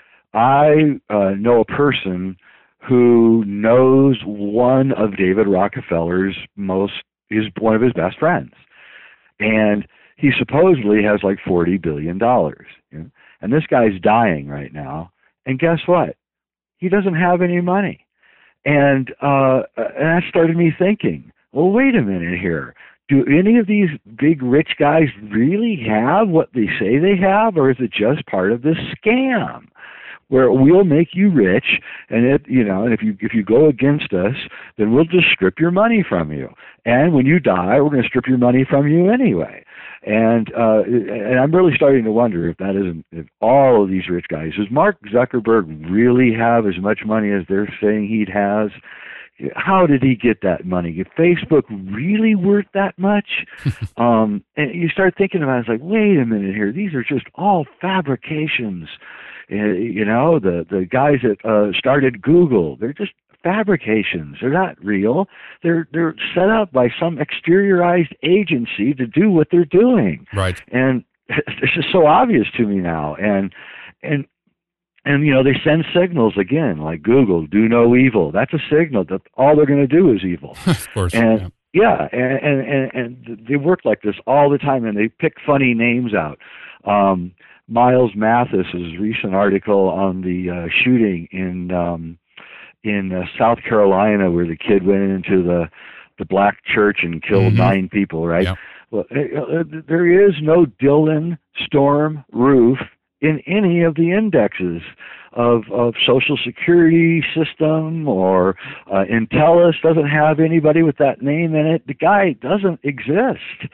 I uh, know a person who knows one of David Rockefeller's most, is one of his best friends. And he supposedly has like forty billion dollars. You know? And this guy's dying right now. And guess what? He doesn't have any money. And, uh, and that started me thinking, well, wait a minute here. Do any of these big rich guys really have what they say they have, or is it just part of this scam where we'll make you rich, and it, you know, and if you if you go against us, then we'll just strip your money from you, and when you die, we're going to strip your money from you anyway. And uh, and I'm really starting to wonder if that isn't, if all of these rich guys, does Mark Zuckerberg really have as much money as they're saying he has? How did he get that money? Is Facebook really worth that much? um, and you start thinking about it, it's like, wait a minute here, these are just all fabrications. Uh, you know, the, the guys that uh, started Google, they're just fabrications. They're not real. They're they're set up by some exteriorized agency to do what they're doing. Right. And it's just so obvious to me now. And and and you know, they send signals again, like Google, do no evil. That's a signal that all they're going to do is evil. Of course. And yeah, yeah and, and and and they work like this all the time, and they pick funny names out. Um, Miles Mathis's recent article on the uh, shooting in um, in uh, South Carolina, where the kid went into the the black church and killed mm-hmm. nine people, right? Yep. Well, uh, there is no Dylan Storm Roof in any of the indexes of of Social Security system, or uh, Intellis doesn't have anybody with that name in it. The guy doesn't exist.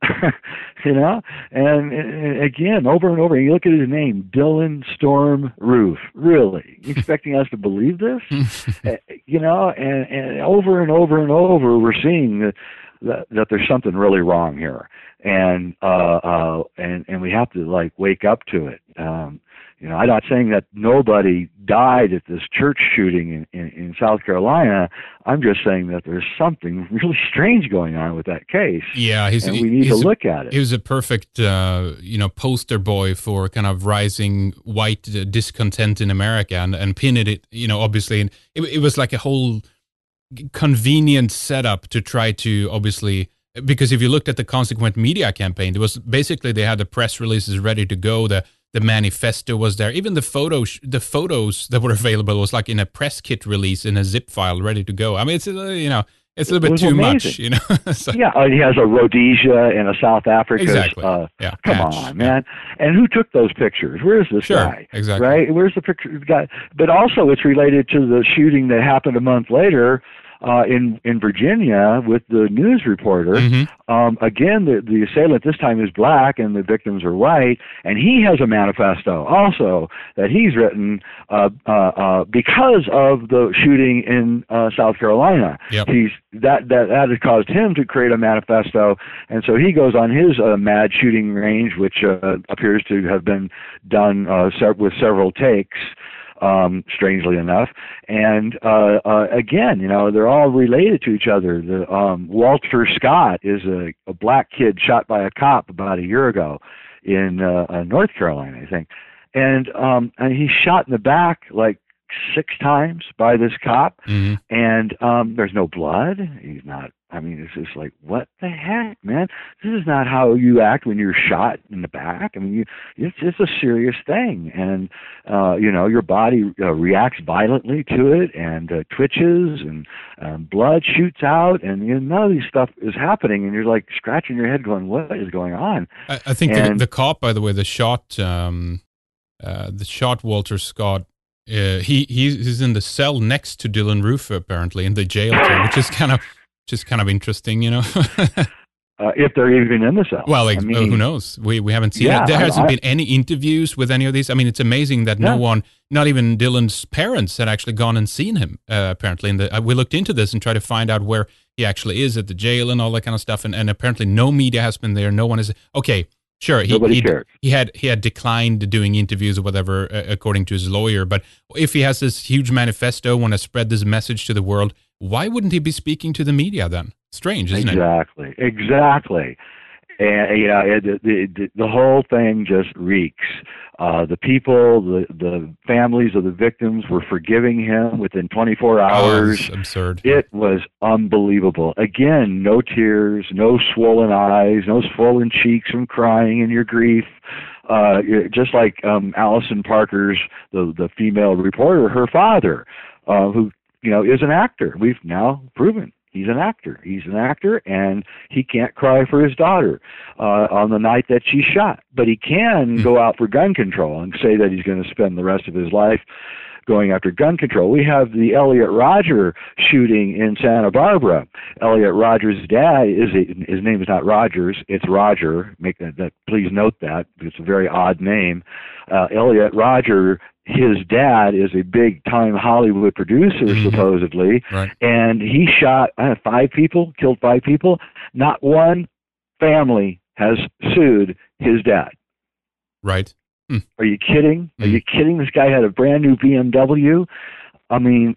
you know, and, and again, over and over, you look at his name, Dylan Storm Roof. Really, you expecting us to believe this? You know, and, and over and over and over, we're seeing that, that, that there's something really wrong here, and uh, uh, and and we have to like wake up to it. Um, You know, I'm not saying that nobody died at this church shooting in, in, in South Carolina. I'm just saying that there's something really strange going on with that case. Yeah, he's, and we need he's to a, look at it. He was a perfect, uh, you know, poster boy for kind of rising white discontent in America, and, and pinned it, you know, obviously. And it, it was like a whole convenient setup to try to, obviously, because if you looked at the Consequent Media campaign, it was basically they had the press releases ready to go, the The manifesto was there. Even the photos, the photos that were available was like in a press kit release in a zip file, ready to go. I mean, it's uh, you know, it's a little bit too amazing. much, you know. So. Yeah, uh, he has a Rhodesia and a South Africa. Exactly. Uh, yeah. Come patch. on, man. Yeah. And who took those pictures? Where's this sure, guy? Exactly. Right? Where's the picture guy? But also, it's related to the shooting that happened a month later. Uh, in in Virginia with the news reporter. Mm-hmm. Um, again, the, the assailant this time is black and the victims are white, and he has a manifesto also that he's written uh, uh, uh, because of the shooting in uh, South Carolina. Yep. He's that, that that has caused him to create a manifesto, and so he goes on his uh, mad shooting range, which uh, appears to have been done uh, se- with several takes. Um, strangely enough, and uh, uh, again, you know, they're all related to each other. The um, Walter Scott is a, a black kid shot by a cop about a year ago in uh, uh, North Carolina, I think, and um, and he's shot in the back like six times by this cop, mm-hmm. and um, there's no blood. He's not. I mean, it's just like, what the heck, man? This is not how you act when you're shot in the back. I mean, you, it's, it's a serious thing. And, uh, you know, your body uh, reacts violently to it and uh, twitches and um, blood shoots out. And, you know, none of these stuff is happening. And you're like scratching your head going, what is going on? I, I think and, the, the cop, by the way, the shot, um, uh, the shot Walter Scott, uh, he he's in the cell next to Dylan Roof, apparently, in the jail, too, which is kind of... Just kind of interesting, you know. uh, if they're even in the cell. Well, like, I mean, uh, who knows? We we haven't seen yeah, it. There hasn't I, I, been any interviews with any of these. I mean, it's amazing that yeah. no one, not even Dylan's parents, had actually gone and seen him. Uh, apparently, in the uh, we looked into this and tried to find out where he actually is at the jail and all that kind of stuff. And, and apparently, no media has been there. No one is okay. Sure, he Nobody he, cared. he had he had declined doing interviews or whatever, uh, according to his lawyer. But if he has this huge manifesto, want to spread this message to the world, why wouldn't he be speaking to the media then? Strange, isn't exactly, it? Exactly, exactly. And you know, it, the, the the whole thing just reeks. Uh, the people, the the families of the victims were forgiving him within twenty-four hours. Oh, absurd. It was unbelievable. Again, no tears, no swollen eyes, no swollen cheeks from crying in your grief. Uh, just like um, Allison Parker's, the the female reporter, her father, uh, who you know is an actor. We've now proven. He's an actor. He's an actor, and he can't cry for his daughter uh, on the night that she shot. But he can go out for gun control and say that he's going to spend the rest of his life going after gun control. We have the Elliot Rodger shooting in Santa Barbara. Elliot Rodger's dad is a, his name is not Rogers, it's Roger. Make that, that please note that because it's a very odd name. Uh, Elliot Rodger. His dad is a big-time Hollywood producer, mm-hmm. supposedly, right. and he shot uh, five people, killed five people. Not one family has sued his dad. Right. Hmm. Are you kidding? Hmm. Are you kidding? This guy had a brand new B M W. I mean,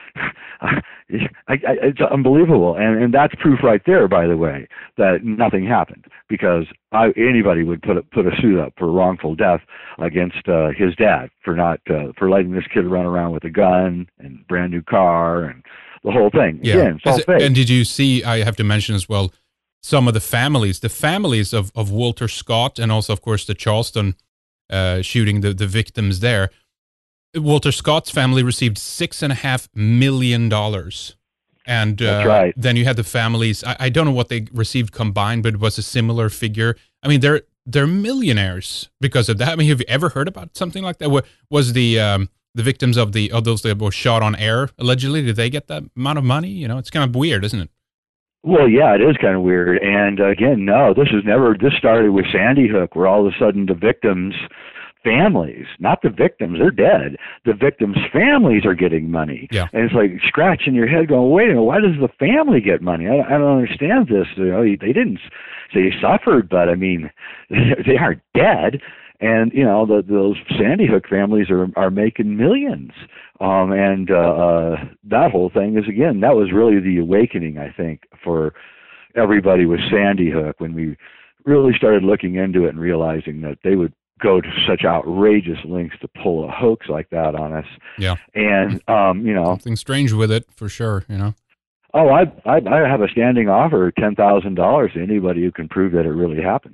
I, I, it's unbelievable, and and that's proof right there, by the way, that nothing happened because I, anybody would put a, put a suit up for wrongful death against uh, his dad for not uh, for letting this kid run around with a gun and brand new car and the whole thing. Yeah. Again, it's all it, fake. And did you see? I have to mention as well some of the families, the families of of Walter Scott, and also of course the Charleston uh, shooting, the the victims there. Walter Scott's family received six and a half million dollars, and uh, That's right. then you had the families. I, I don't know what they received combined, but it was a similar figure. I mean, they're they're millionaires because of that. I mean, have you ever heard about something like that? What was the um, the victims of the of those that were shot on air allegedly? Did they get that amount of money? You know, it's kind of weird, isn't it? Well, yeah, it is kind of weird. And uh, again, no, this is never. This started with Sandy Hook, where all of a sudden the victims' families, not the victims, they're dead. The victims' families are getting money, Yeah. and it's like scratching your head, going, "Wait a minute, why does the family get money? I, I don't understand this. You know, they didn't say they suffered, but I mean, they aren't dead." And you know, the, those Sandy Hook families are are making millions. Um, and uh, uh, that whole thing is, again, that was really the awakening, I think, for everybody with Sandy Hook, when we really started looking into it and realizing that they would go to such outrageous lengths to pull a hoax like that on us. Yeah. And um, you know, something strange with it for sure. You know. Oh, I I, I have a standing offer of ten thousand dollars to anybody who can prove that it really happened.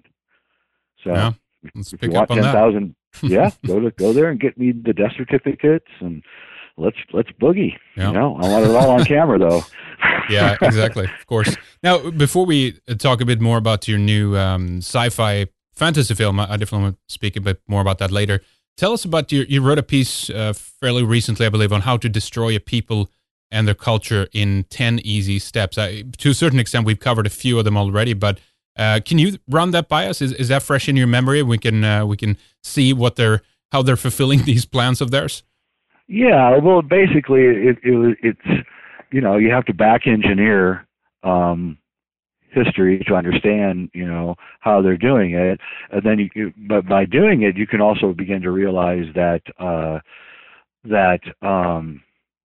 So. Yeah. Let's if pick you want up on ten thousand, yeah, go to go there and get me the death certificates, and let's let's boogie. Yeah. You know, I want it all on camera though. Yeah, exactly. Of course. Now, before we talk a bit more about your new um, sci-fi fantasy film, I definitely want to speak a bit more about that later. Tell us about your. You wrote a piece uh, fairly recently, I believe, on how to destroy a people and their culture in ten easy steps. I, to a certain extent, we've covered a few of them already, but. Uh, can you run that by us? Is is that fresh in your memory? We can uh, we can see what they're how they're fulfilling these plans of theirs. Yeah, well, basically, it, it it's you know, you have to back engineer um, history to understand, you know, how they're doing it, and then you, but by doing it, you can also begin to realize that uh, that um,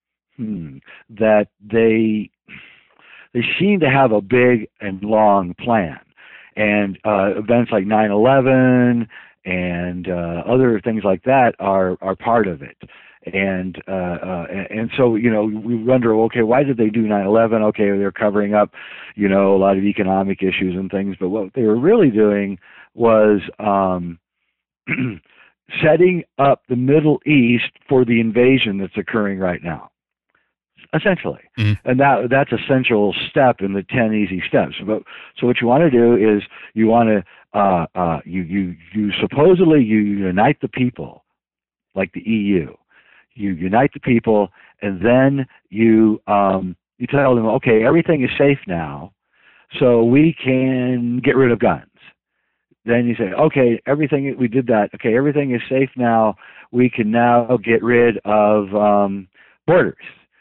hmm, that they they seem to have a big and long plan. And uh, events like nine eleven and uh, other things like that are, are part of it. And uh, uh, and so, you know, we wonder, okay, why did they do nine eleven? Okay, they're covering up, you know, a lot of economic issues and things. But what they were really doing was um, setting up the Middle East for the invasion that's occurring right now. Essentially, mm-hmm. and that that's essential step in the ten easy steps. But so what you want to do is you want to uh, uh, you you you supposedly you unite the people, like the E U. You unite the people, and then you um, you tell them, okay, everything is safe now, so we can get rid of guns. Then you say, okay, everything we did that. Okay, everything is safe now. We can now get rid of um, borders.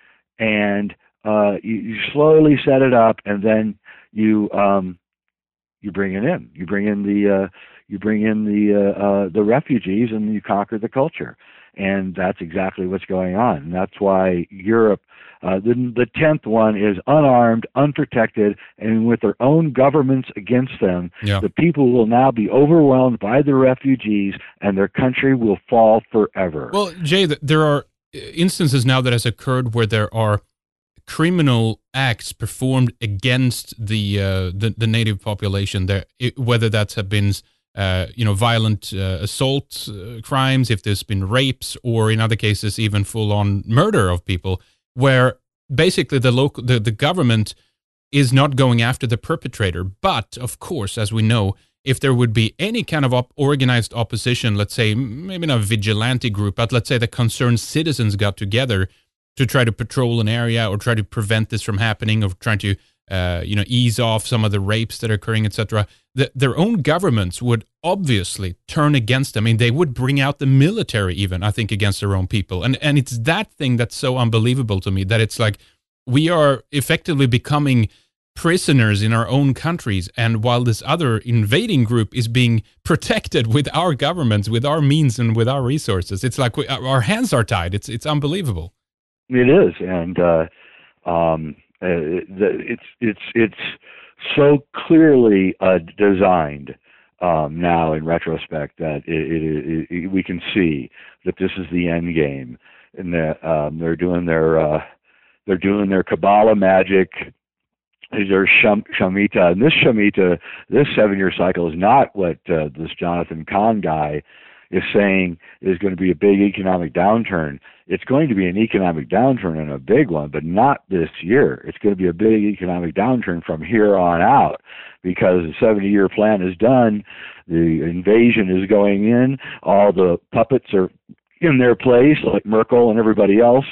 And uh, you, you slowly set it up, and then you um, you bring it in. You bring in the uh, you bring in the uh, uh, the refugees, and you conquer the culture. And that's exactly what's going on. And that's why Europe, uh, the the tenth one is unarmed, unprotected, and with their own governments against them. Yeah. The people will now be overwhelmed by the refugees, and their country will fall forever. Well, Jay, there are instances now that has occurred where there are criminal acts performed against the uh, the, the native population there, it, whether that's have been uh, you know violent uh, assault uh, crimes, if there's been rapes, or in other cases even full on murder of people, where basically the local the, the government is not going after the perpetrator. But of course, as we know, if there would be any kind of op- organized opposition, let's say maybe not a vigilante group, but let's say the concerned citizens got together to try to patrol an area or try to prevent this from happening, or trying to uh, you know ease off some of the rapes that are occurring, et cetera. The, their own governments would obviously turn against them. I mean, they would bring out the military even, I think, against their own people. And and it's that thing that's so unbelievable to me, that it's like we are effectively becoming prisoners in our own countries, and while this other invading group is being protected with our governments, with our means, and with our resources, it's like we, our hands are tied. It's it's unbelievable. It is, and uh, um, uh, it's it's it's so clearly uh, designed um, now in retrospect that it, it, it, we can see that this is the end game, and that um, they're doing their uh, they're doing their Kabbalah magic. There's Sham- Shemitah, and this Shemitah, this seven-year cycle is not what uh, this Jonathan Kahn guy is saying is going to be a big economic downturn. It's going to be an economic downturn, and a big one, but not this year. It's going to be a big economic downturn from here on out, because the seventy-year plan is done. The invasion is going in. All the puppets are in their place, like Merkel and everybody else.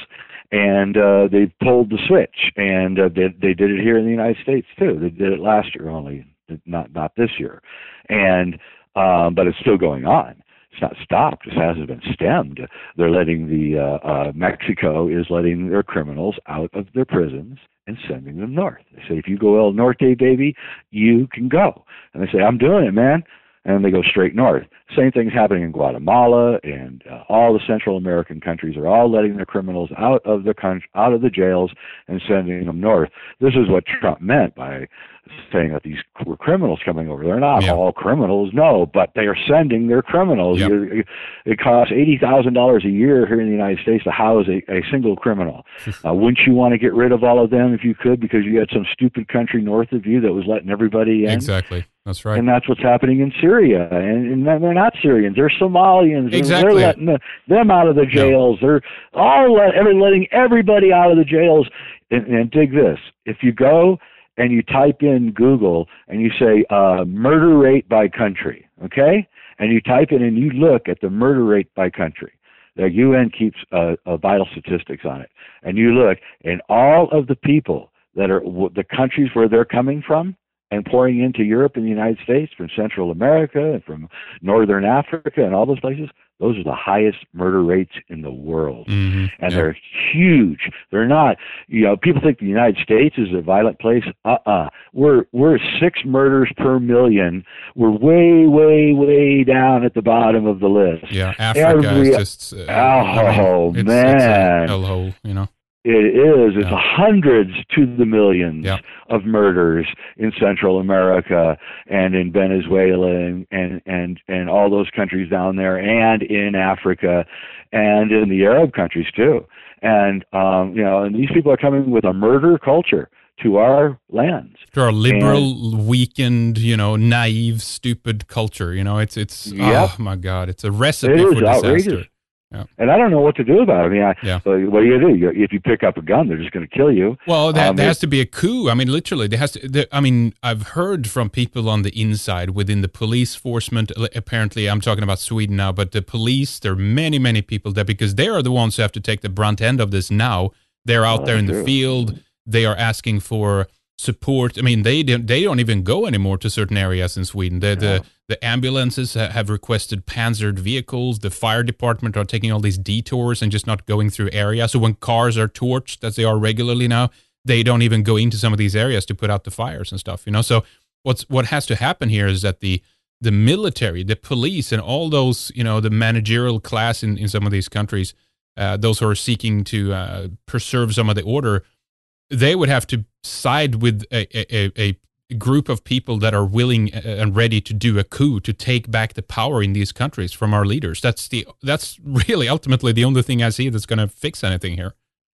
and uh, they pulled the switch, and uh, they, they did it here in the United States too. They did it last year only, not not this year, and um, but it's still going on. It's not stopped. It hasn't been stemmed. They're letting the uh, uh, Mexico is letting their criminals out of their prisons and sending them north. They say, if you go El Norte, baby, you can go. And they say, I'm doing it, man. And they go straight north. Same thing's happening in Guatemala, and uh, all the Central American countries are all letting their criminals out of the country, out of the jails, and sending them north. This is what Trump meant by saying that these were criminals coming over. They're not yeah. all criminals, no, but they are sending their criminals. Yep. It costs eighty thousand dollars a year here in the United States to house a, a single criminal. uh, wouldn't you want to get rid of all of them if you could, because you had some stupid country north of you that was letting everybody in? Exactly. That's right. And that's what's happening in Syria. And, and they're not Syrians. They're Somalians. Exactly. They're letting the, them out of the jails. No. They're all let, every, letting everybody out of the jails. And, and dig this. If you go and you type in Google and you say uh, murder rate by country, okay? And you type it and you look at the murder rate by country. The U N keeps uh, uh, vital statistics on it. And you look, and all of the people that are w- the countries where they're coming from, and pouring into Europe and the United States, from Central America and from Northern Africa and all those places, those are the highest murder rates in the world. Mm-hmm. And yeah. they're huge. They're not, you know, people think the United States is a violent place. Uh-uh. We're, we're six murders per million. We're way, way, way down at the bottom of the list. Yeah, Africa Every, is just... Uh, oh, I mean, it's, man. It's a hellhole, you know. It is. It's yeah. hundreds to the millions yeah. of murders in Central America and in Venezuela and, and, and, and all those countries down there, and in Africa and in the Arab countries too. And, um, you know, and these people are coming with a murder culture to our lands. To our liberal, and, weakened, you know, naive, stupid culture. You know, it's, it's yep. oh my God, it's a recipe it for is disaster. Outrageous. Yeah. And I don't know what to do about it. I mean, I, yeah. what do you do? You, if you pick up a gun, they're just going to kill you. Well, there, um, there has to be a coup. I mean, literally, there has to. There, I mean, I've heard from people on the inside within the police enforcement. Apparently, I'm talking about Sweden now, but the police, there are many, many people there because they are the ones who have to take the brunt end of this now. They're out oh, there in true. the field. They are asking for support. I mean, they don't, they don't even go anymore to certain areas in Sweden. The, the, the ambulances have requested panzered vehicles. The fire department are taking all these detours and just not going through areas. So when cars are torched, as they are regularly now, they don't even go into some of these areas to put out the fires and stuff, you know? So what's, what has to happen here is that the, the military, the police, and all those, you know, the managerial class in, in some of these countries, uh, those who are seeking to uh, preserve some of the order, they would have to side with a, a, a group of people that are willing and ready to do a coup to take back the power in these countries from our leaders. That's the that's really ultimately the only thing I see that's going to fix anything here.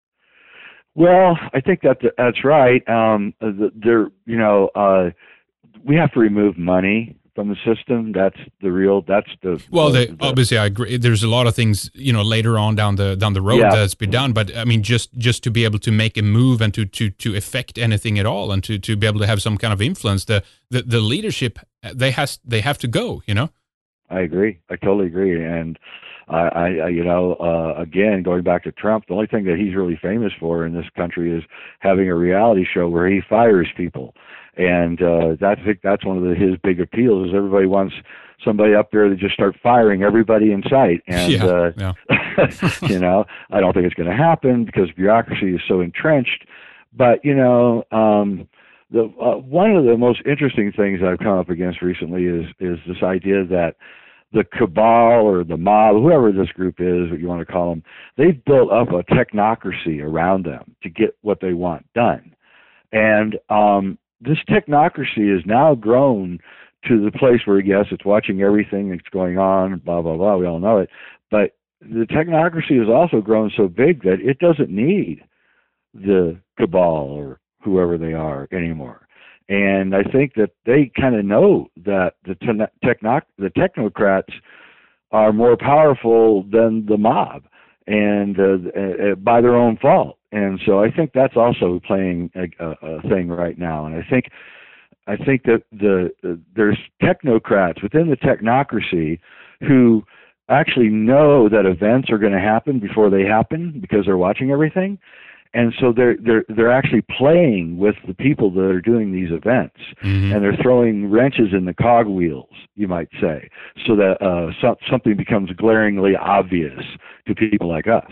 Well, I think that that's right. Um, there, you know, uh, we have to remove money from the system. That's the real. That's the. Well, the, the, the, obviously, I agree. There's a lot of things, you know, later on down the down the road yeah. that's been done. But I mean, just just to be able to make a move and to to to affect anything at all, and to to be able to have some kind of influence, the the, the leadership they has they have to go. You know. I agree. I totally agree. And I, I you know, uh, again, going back to Trump, the only thing that he's really famous for in this country is having a reality show where he fires people. And uh, that, I think that's one of the, his big appeals is everybody wants somebody up there to just start firing everybody in sight. And, yeah, uh, yeah. you know, I don't think it's going to happen because bureaucracy is so entrenched. But, you know, um, the uh, one of the most interesting things I've come up against recently is is this idea that the cabal or the mob, whoever this group is, what you want to call them, they've built up a technocracy around them to get what they want done. And um, this technocracy has now grown to the place where, yes, it's watching everything that's going on, blah, blah, blah, we all know it. But the technocracy has also grown so big that it doesn't need the cabal or whoever they are anymore. And I think that they kind of know that the techno- the technocrats are more powerful than the mob, and uh, uh, by their own fault. And so I think that's also playing a, a, a thing right now. And I think I think that the uh, there's technocrats within the technocracy who actually know that events are going to happen before they happen because they're watching everything. And so they're they're they're actually playing with the people that are doing these events, mm-hmm. and they're throwing wrenches in the cogwheels, you might say, so that uh, so, something becomes glaringly obvious to people like us.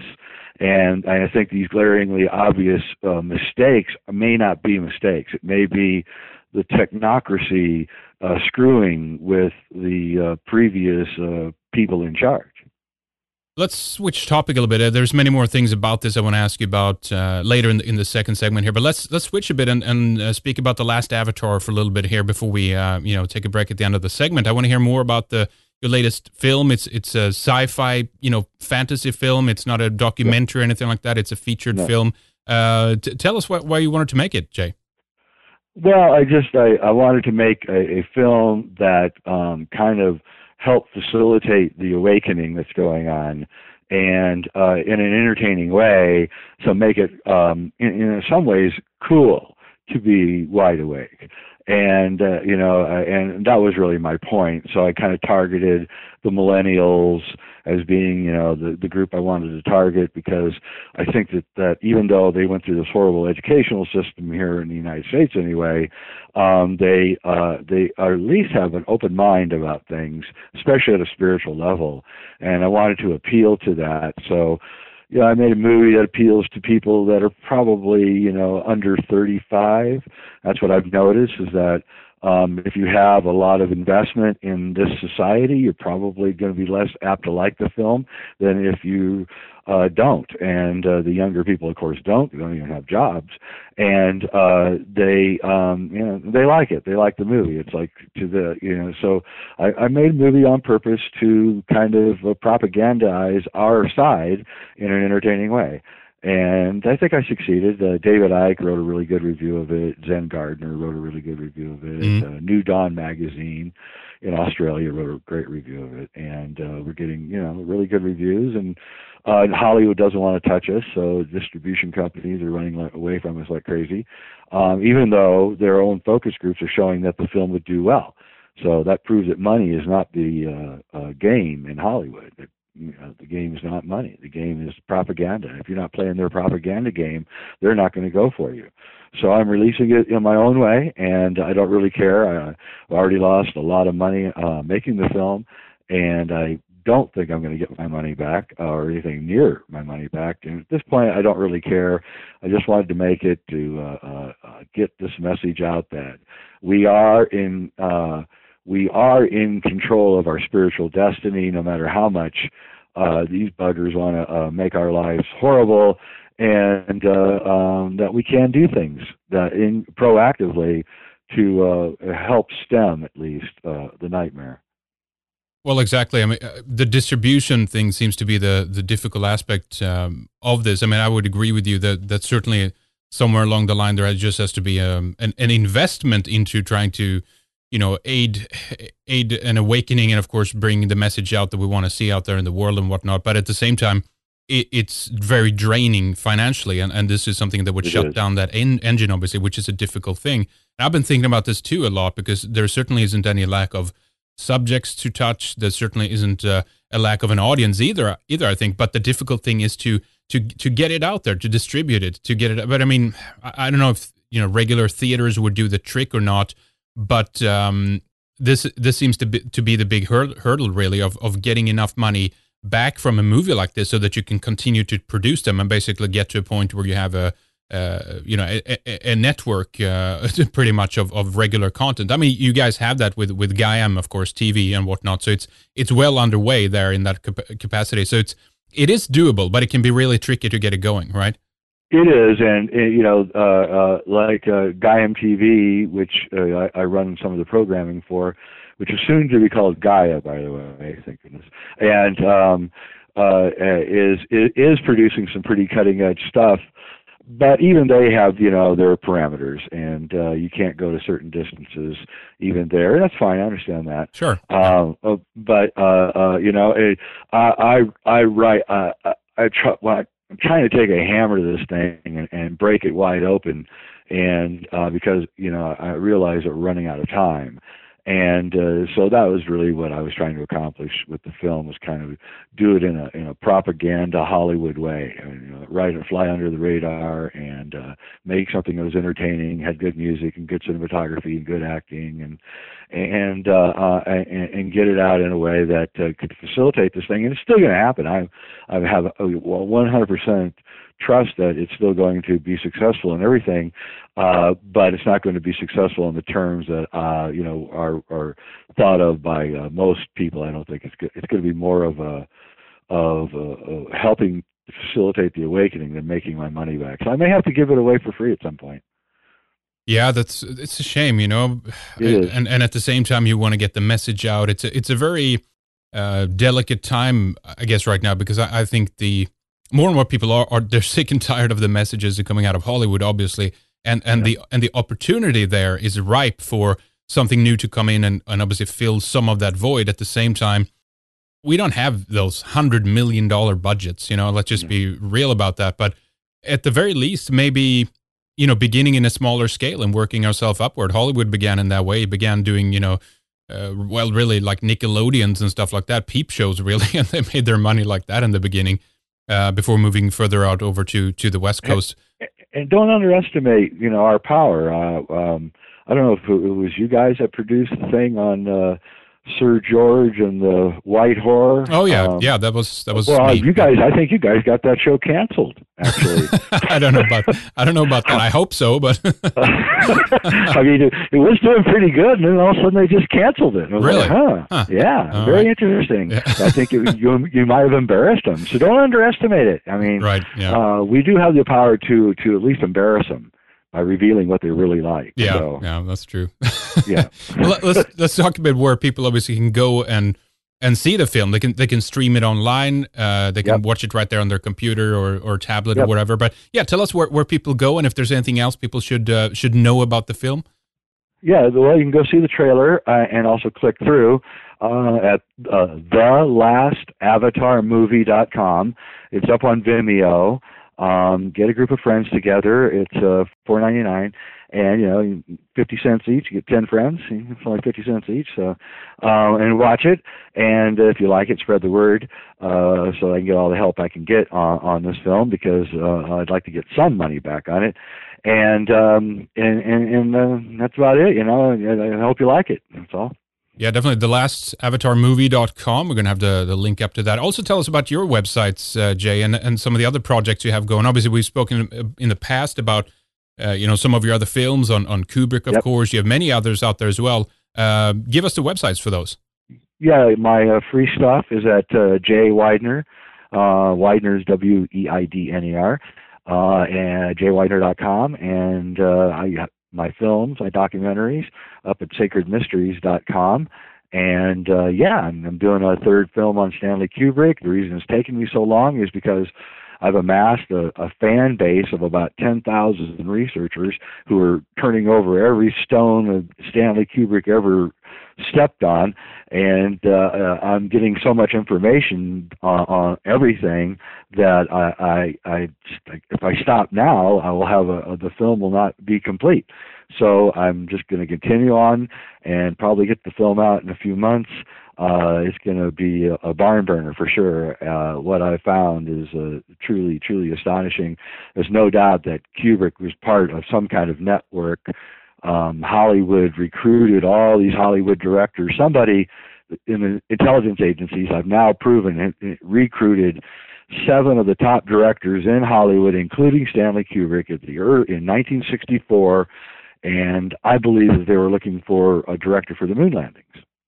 And I think these glaringly obvious uh, mistakes may not be mistakes. It may be the technocracy uh, screwing with the uh, previous uh, people in charge. Let's switch topic a little bit. There's many more things about this I want to ask you about uh, later in the, in the second segment here. But let's let's switch a bit and, and uh, speak about The Last Avatar for a little bit here before we uh, you know take a break at the end of the segment. I want to hear more about the your latest film. It's it's a sci-fi you know fantasy film. It's not a documentary or anything like that. It's a featured no. film. Uh, t- tell us why, why you wanted to make it, Jay. Well, I just I, I wanted to make a, a film that um, kind of help facilitate the awakening that's going on, and uh, in an entertaining way, so make it um, in, in some ways cool to be wide awake. And uh, you know, uh, and that was really my point. So I kind of targeted the millennials as being, you know, the, the group I wanted to target, because I think that, that even though they went through this horrible educational system here in the United States anyway, um, they uh, they at least have an open mind about things, especially at a spiritual level. And I wanted to appeal to that. So, you know, I made a movie that appeals to people that are probably, you know, under thirty-five. That's what I've noticed, is that um, if you have a lot of investment in this society, you're probably going to be less apt to like the film than if you uh, don't. And uh, the younger people, of course, don't. They don't even have jobs. And uh, they, um, you know, they like it. They like the movie. It's like to the, you know, so I, I made a movie on purpose to kind of uh, propagandize our side in an entertaining way. And I think I succeeded. Uh, David Icke wrote a really good review of it. Zen Gardner wrote a really good review of it. Mm-hmm. Uh, New Dawn magazine in Australia wrote a great review of it. And uh, we're getting, you know, really good reviews. And uh, Hollywood doesn't want to touch us, so distribution companies are running away from us like crazy, um, even though their own focus groups are showing that the film would do well. So that proves that money is not the uh, uh, game in Hollywood. It, You know, the game is not money. The game is propaganda. If you're not playing their propaganda game, they're not going to go for you. So I'm releasing it in my own way, and I don't really care. I, I've already lost a lot of money uh, making the film, and I don't think I'm going to get my money back or anything near my money back. And at this point, I don't really care. I just wanted to make it to uh, uh, uh, get this message out that we are in uh, we are in control of our spiritual destiny, no matter how much uh, these buggers want to uh, make our lives horrible, and uh, um, that we can do things that in proactively to uh, help stem at least uh, the nightmare. Well, exactly. I mean, uh, the distribution thing seems to be the the difficult aspect um, of this. I mean, I would agree with you that that certainly somewhere along the line there just has to be um, an, an investment into trying to, you know, aid aid an awakening, and of course bring the message out that we want to see out there in the world and whatnot. But at the same time, it, it's very draining financially, and, and this is something that would it shut is. down that en- engine, obviously, which is a difficult thing. And I've been thinking about this too a lot, because there certainly isn't any lack of subjects to touch. There certainly isn't uh, a lack of an audience either. Either I think, but the difficult thing is to to to get it out there, to distribute it, to get it. But I mean, I, I don't know if you know regular theaters would do the trick or not. But um, this this seems to be to be the big hurdle, hurdle really of of getting enough money back from a movie like this, so that you can continue to produce them and basically get to a point where you have a uh, you know a, a, a network uh, pretty much of, of regular content. I mean, you guys have that with with Gaiam, of course, T V and whatnot. So it's it's well underway there in that cap- capacity. So it's it is doable, but it can be really tricky to get it going, right? It is, and, and you know, uh, uh, like uh, Gaiam T V, which uh, I, I run some of the programming for, which is soon to be called Gaia, by the way, thank goodness, and um, uh, is is producing some pretty cutting edge stuff. But even they have, you know, their parameters, and uh, you can't go to certain distances even there. That's fine. I understand that. Sure. Um, uh, but uh, uh, you know, it, I I I write. Uh, I, I try. Well, I, I'm trying to take a hammer to this thing and, and break it wide open, and uh, because you know I realize that we're running out of time, And uh, so that was really what I was trying to accomplish with the film, was kind of do it in a in a propaganda Hollywood way, and, you know, right, fly under the radar, and uh, make something that was entertaining, had good music and good cinematography and good acting, and and uh, uh, and, and get it out in a way that uh, could facilitate this thing. And it's still going to happen. I I have a one hundred percent trust that it's still going to be successful and everything, uh, but it's not going to be successful in the terms that uh, you know are, are thought of by uh, most people. I don't think it's good. It's going to be more of a of uh, helping facilitate the awakening than making my money back. So I may have to give it away for free at some point. Yeah, that's it's a shame, you know. It is. And and at the same time, you want to get the message out. It's a, it's a very uh, delicate time, I guess, right now, because I, I think the more and more people are, are they're sick and tired of the messages that are coming out of Hollywood, obviously, and and yeah. the and the opportunity there is ripe for something new to come in and, and obviously fill some of that void. At the same time, we don't have those hundred million dollar budgets, you know. Let's just yeah. be real about that. But at the very least, maybe, you know, beginning in a smaller scale and working ourselves upward. Hollywood began in that way. It began doing, you know, uh, well, really like Nickelodeons and stuff like that, peep shows, really, and they made their money like that in the beginning. Uh, before moving further out over to, to the West Coast. And, and don't underestimate, you know, our power. Uh, um, I don't know if it was you guys that produced the thing on uh, Sir George and the White Horror. Oh yeah, um, yeah, that was that was. Well, me. you guys, I think you guys got that show canceled. Actually, I don't know about I don't know about that. I hope so, but I mean, it, it was doing pretty good, and then all of a sudden they just canceled it. Really? Like, huh? huh? Yeah, all very right. interesting. Yeah. I think it, you you might have embarrassed them, so don't underestimate it. I mean, right? Yeah. Uh, we do have the power to to at least embarrass them by revealing what they're really like. Yeah, so, yeah, that's true. Yeah. Well, let's let's talk a bit where people obviously can go and and see the film. They can they can stream it online. Uh, they can yep. watch it right there on their computer or, or tablet yep. or whatever. But yeah, tell us where, where people go and if there's anything else people should uh, should know about the film. Yeah, well, you can go see the trailer uh, and also click through uh, at uh, the last avatar movie dot com. It's up on Vimeo. Um, get a group of friends together. It's uh, four ninety-nine, and you know, fifty cents each. You get ten friends. It's only fifty cents each. So, um, and watch it. And if you like it, spread the word, uh, so I can get all the help I can get on, on this film, because uh, I'd like to get some money back on it. And um, and and, and uh, that's about it. You know, I hope you like it. That's all. Yeah, definitely. the last avatar movie dot com. We're going to have the, the link up to that. Also, tell us about your websites, uh, Jay, and, and some of the other projects you have going. Obviously, we've spoken in the past about, uh, you know, some of your other films on, on Kubrick, of yep. course. You have many others out there as well. Uh, give us the websites for those. Yeah, my uh, free stuff is at uh, Jay Weidner. Uh, Weidner's W E I D N E R, uh, and jay weidner dot com. And uh, I my films, my documentaries, up at sacred mysteries dot com. And uh, yeah, I'm, I'm doing a third film on Stanley Kubrick. The reason it's taken me so long is because I've amassed a, a fan base of about ten thousand researchers who are turning over every stone that Stanley Kubrick ever stepped on, and uh, uh, I'm getting so much information on, on everything that I, I, I, if I stop now, I will have a, the film will not be complete. So I'm just going to continue on and probably get the film out in a few months. Uh, it's going to be a, a barn burner for sure. Uh, what I found is uh, truly, truly astonishing. There's no doubt that Kubrick was part of some kind of network. Um, Hollywood recruited all these Hollywood directors. Somebody in the intelligence agencies, I've now proven, it, it recruited seven of the top directors in Hollywood, including Stanley Kubrick, at the in nineteen sixty-four, and I believe that they were looking for a director for the moon landings.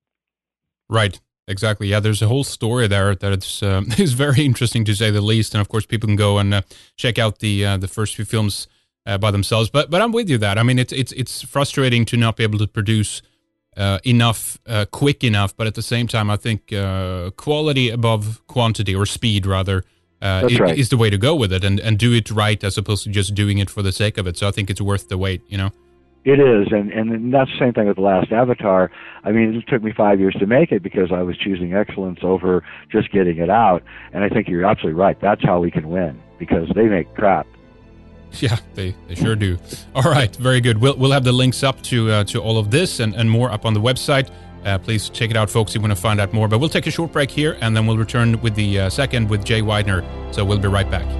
Right, exactly. Yeah, there's a whole story there that it's uh, is very interesting, to say the least. And of course, people can go and uh, check out the uh, the first few films uh, by themselves. But but I'm with you that I mean it's it's it's frustrating to not be able to produce uh, enough uh, quick enough. But at the same time, I think uh, quality above quantity, or speed rather, uh, is, right. is the way to go with it, and and do it right as opposed to just doing it for the sake of it. So I think it's worth the wait. You know. It is, and, and that's the same thing with The Last Avatar. I mean, it took me five years to make it because I was choosing excellence over just getting it out. And I think you're absolutely right. That's how we can win, because they make crap. Yeah, they, they sure do. All right, very good. We'll we'll have the links up to uh, to all of this and, and more up on the website. Uh, please check it out, folks, if you want to find out more. But we'll take a short break here, and then we'll return with the uh, second with Jay Weidner. So we'll be right back.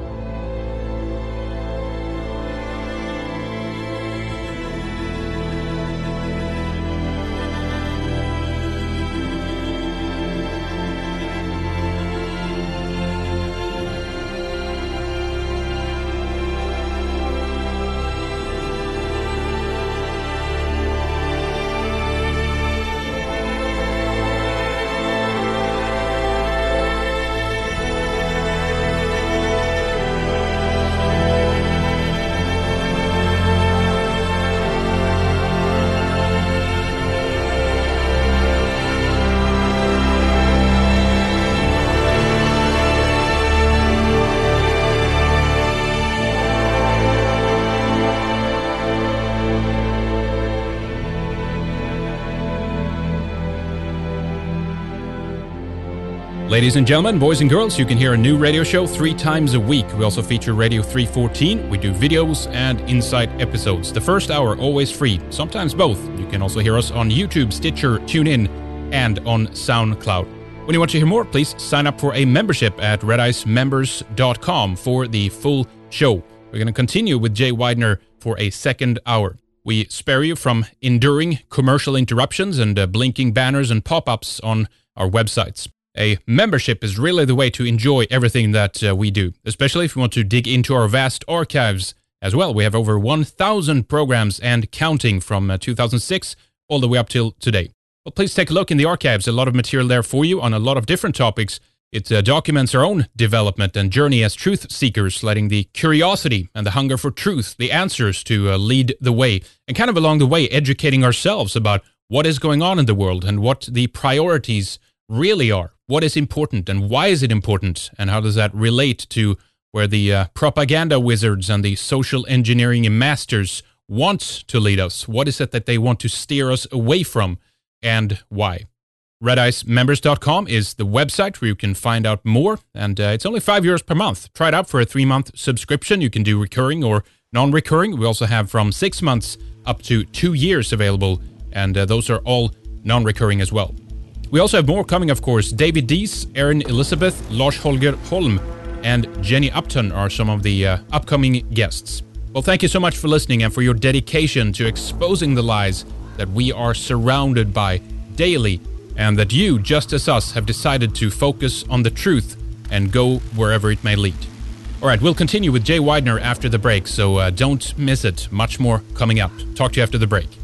Ladies and gentlemen, boys and girls, you can hear a new radio show three times a week. We also feature Radio three fourteen. We do videos and insight episodes. The first hour, always free, sometimes both. You can also hear us on YouTube, Stitcher, TuneIn, and on SoundCloud. When you want to hear more, please sign up for a membership at red ice members dot com for the full show. We're going to continue with Jay Weidner for a second hour. We spare you from enduring commercial interruptions and uh, blinking banners and pop-ups on our websites. A membership is really the way to enjoy everything that uh, we do, especially if you want to dig into our vast archives as well. We have over one thousand programs and counting from uh, two thousand six all the way up till today. Well, please take a look in the archives. A lot of material there for you on a lot of different topics. It uh, documents our own development and journey as truth seekers, letting the curiosity and the hunger for truth, the answers to uh, lead the way, and kind of along the way educating ourselves about what is going on in the world and what the priorities really are. What is important and why is it important, and how does that relate to where the uh, propaganda wizards and the social engineering masters want to lead us? What is it that they want to steer us away from, and why? red ice members dot com is the website where you can find out more, and uh, it's only five euros per month. Try it out for a three-month subscription. You can do recurring or non-recurring. We also have from six months up to two years available, and uh, those are all non-recurring as well. We also have more coming, of course. David Dees, Erin Elizabeth, Lars Holger Holm, and Jenny Upton are some of the uh, upcoming guests. Well, thank you so much for listening and for your dedication to exposing the lies that we are surrounded by daily, and that you, just as us, have decided to focus on the truth and go wherever it may lead. All right, we'll continue with Jay Weidner after the break, so uh, don't miss it. Much more coming up. Talk to you after the break.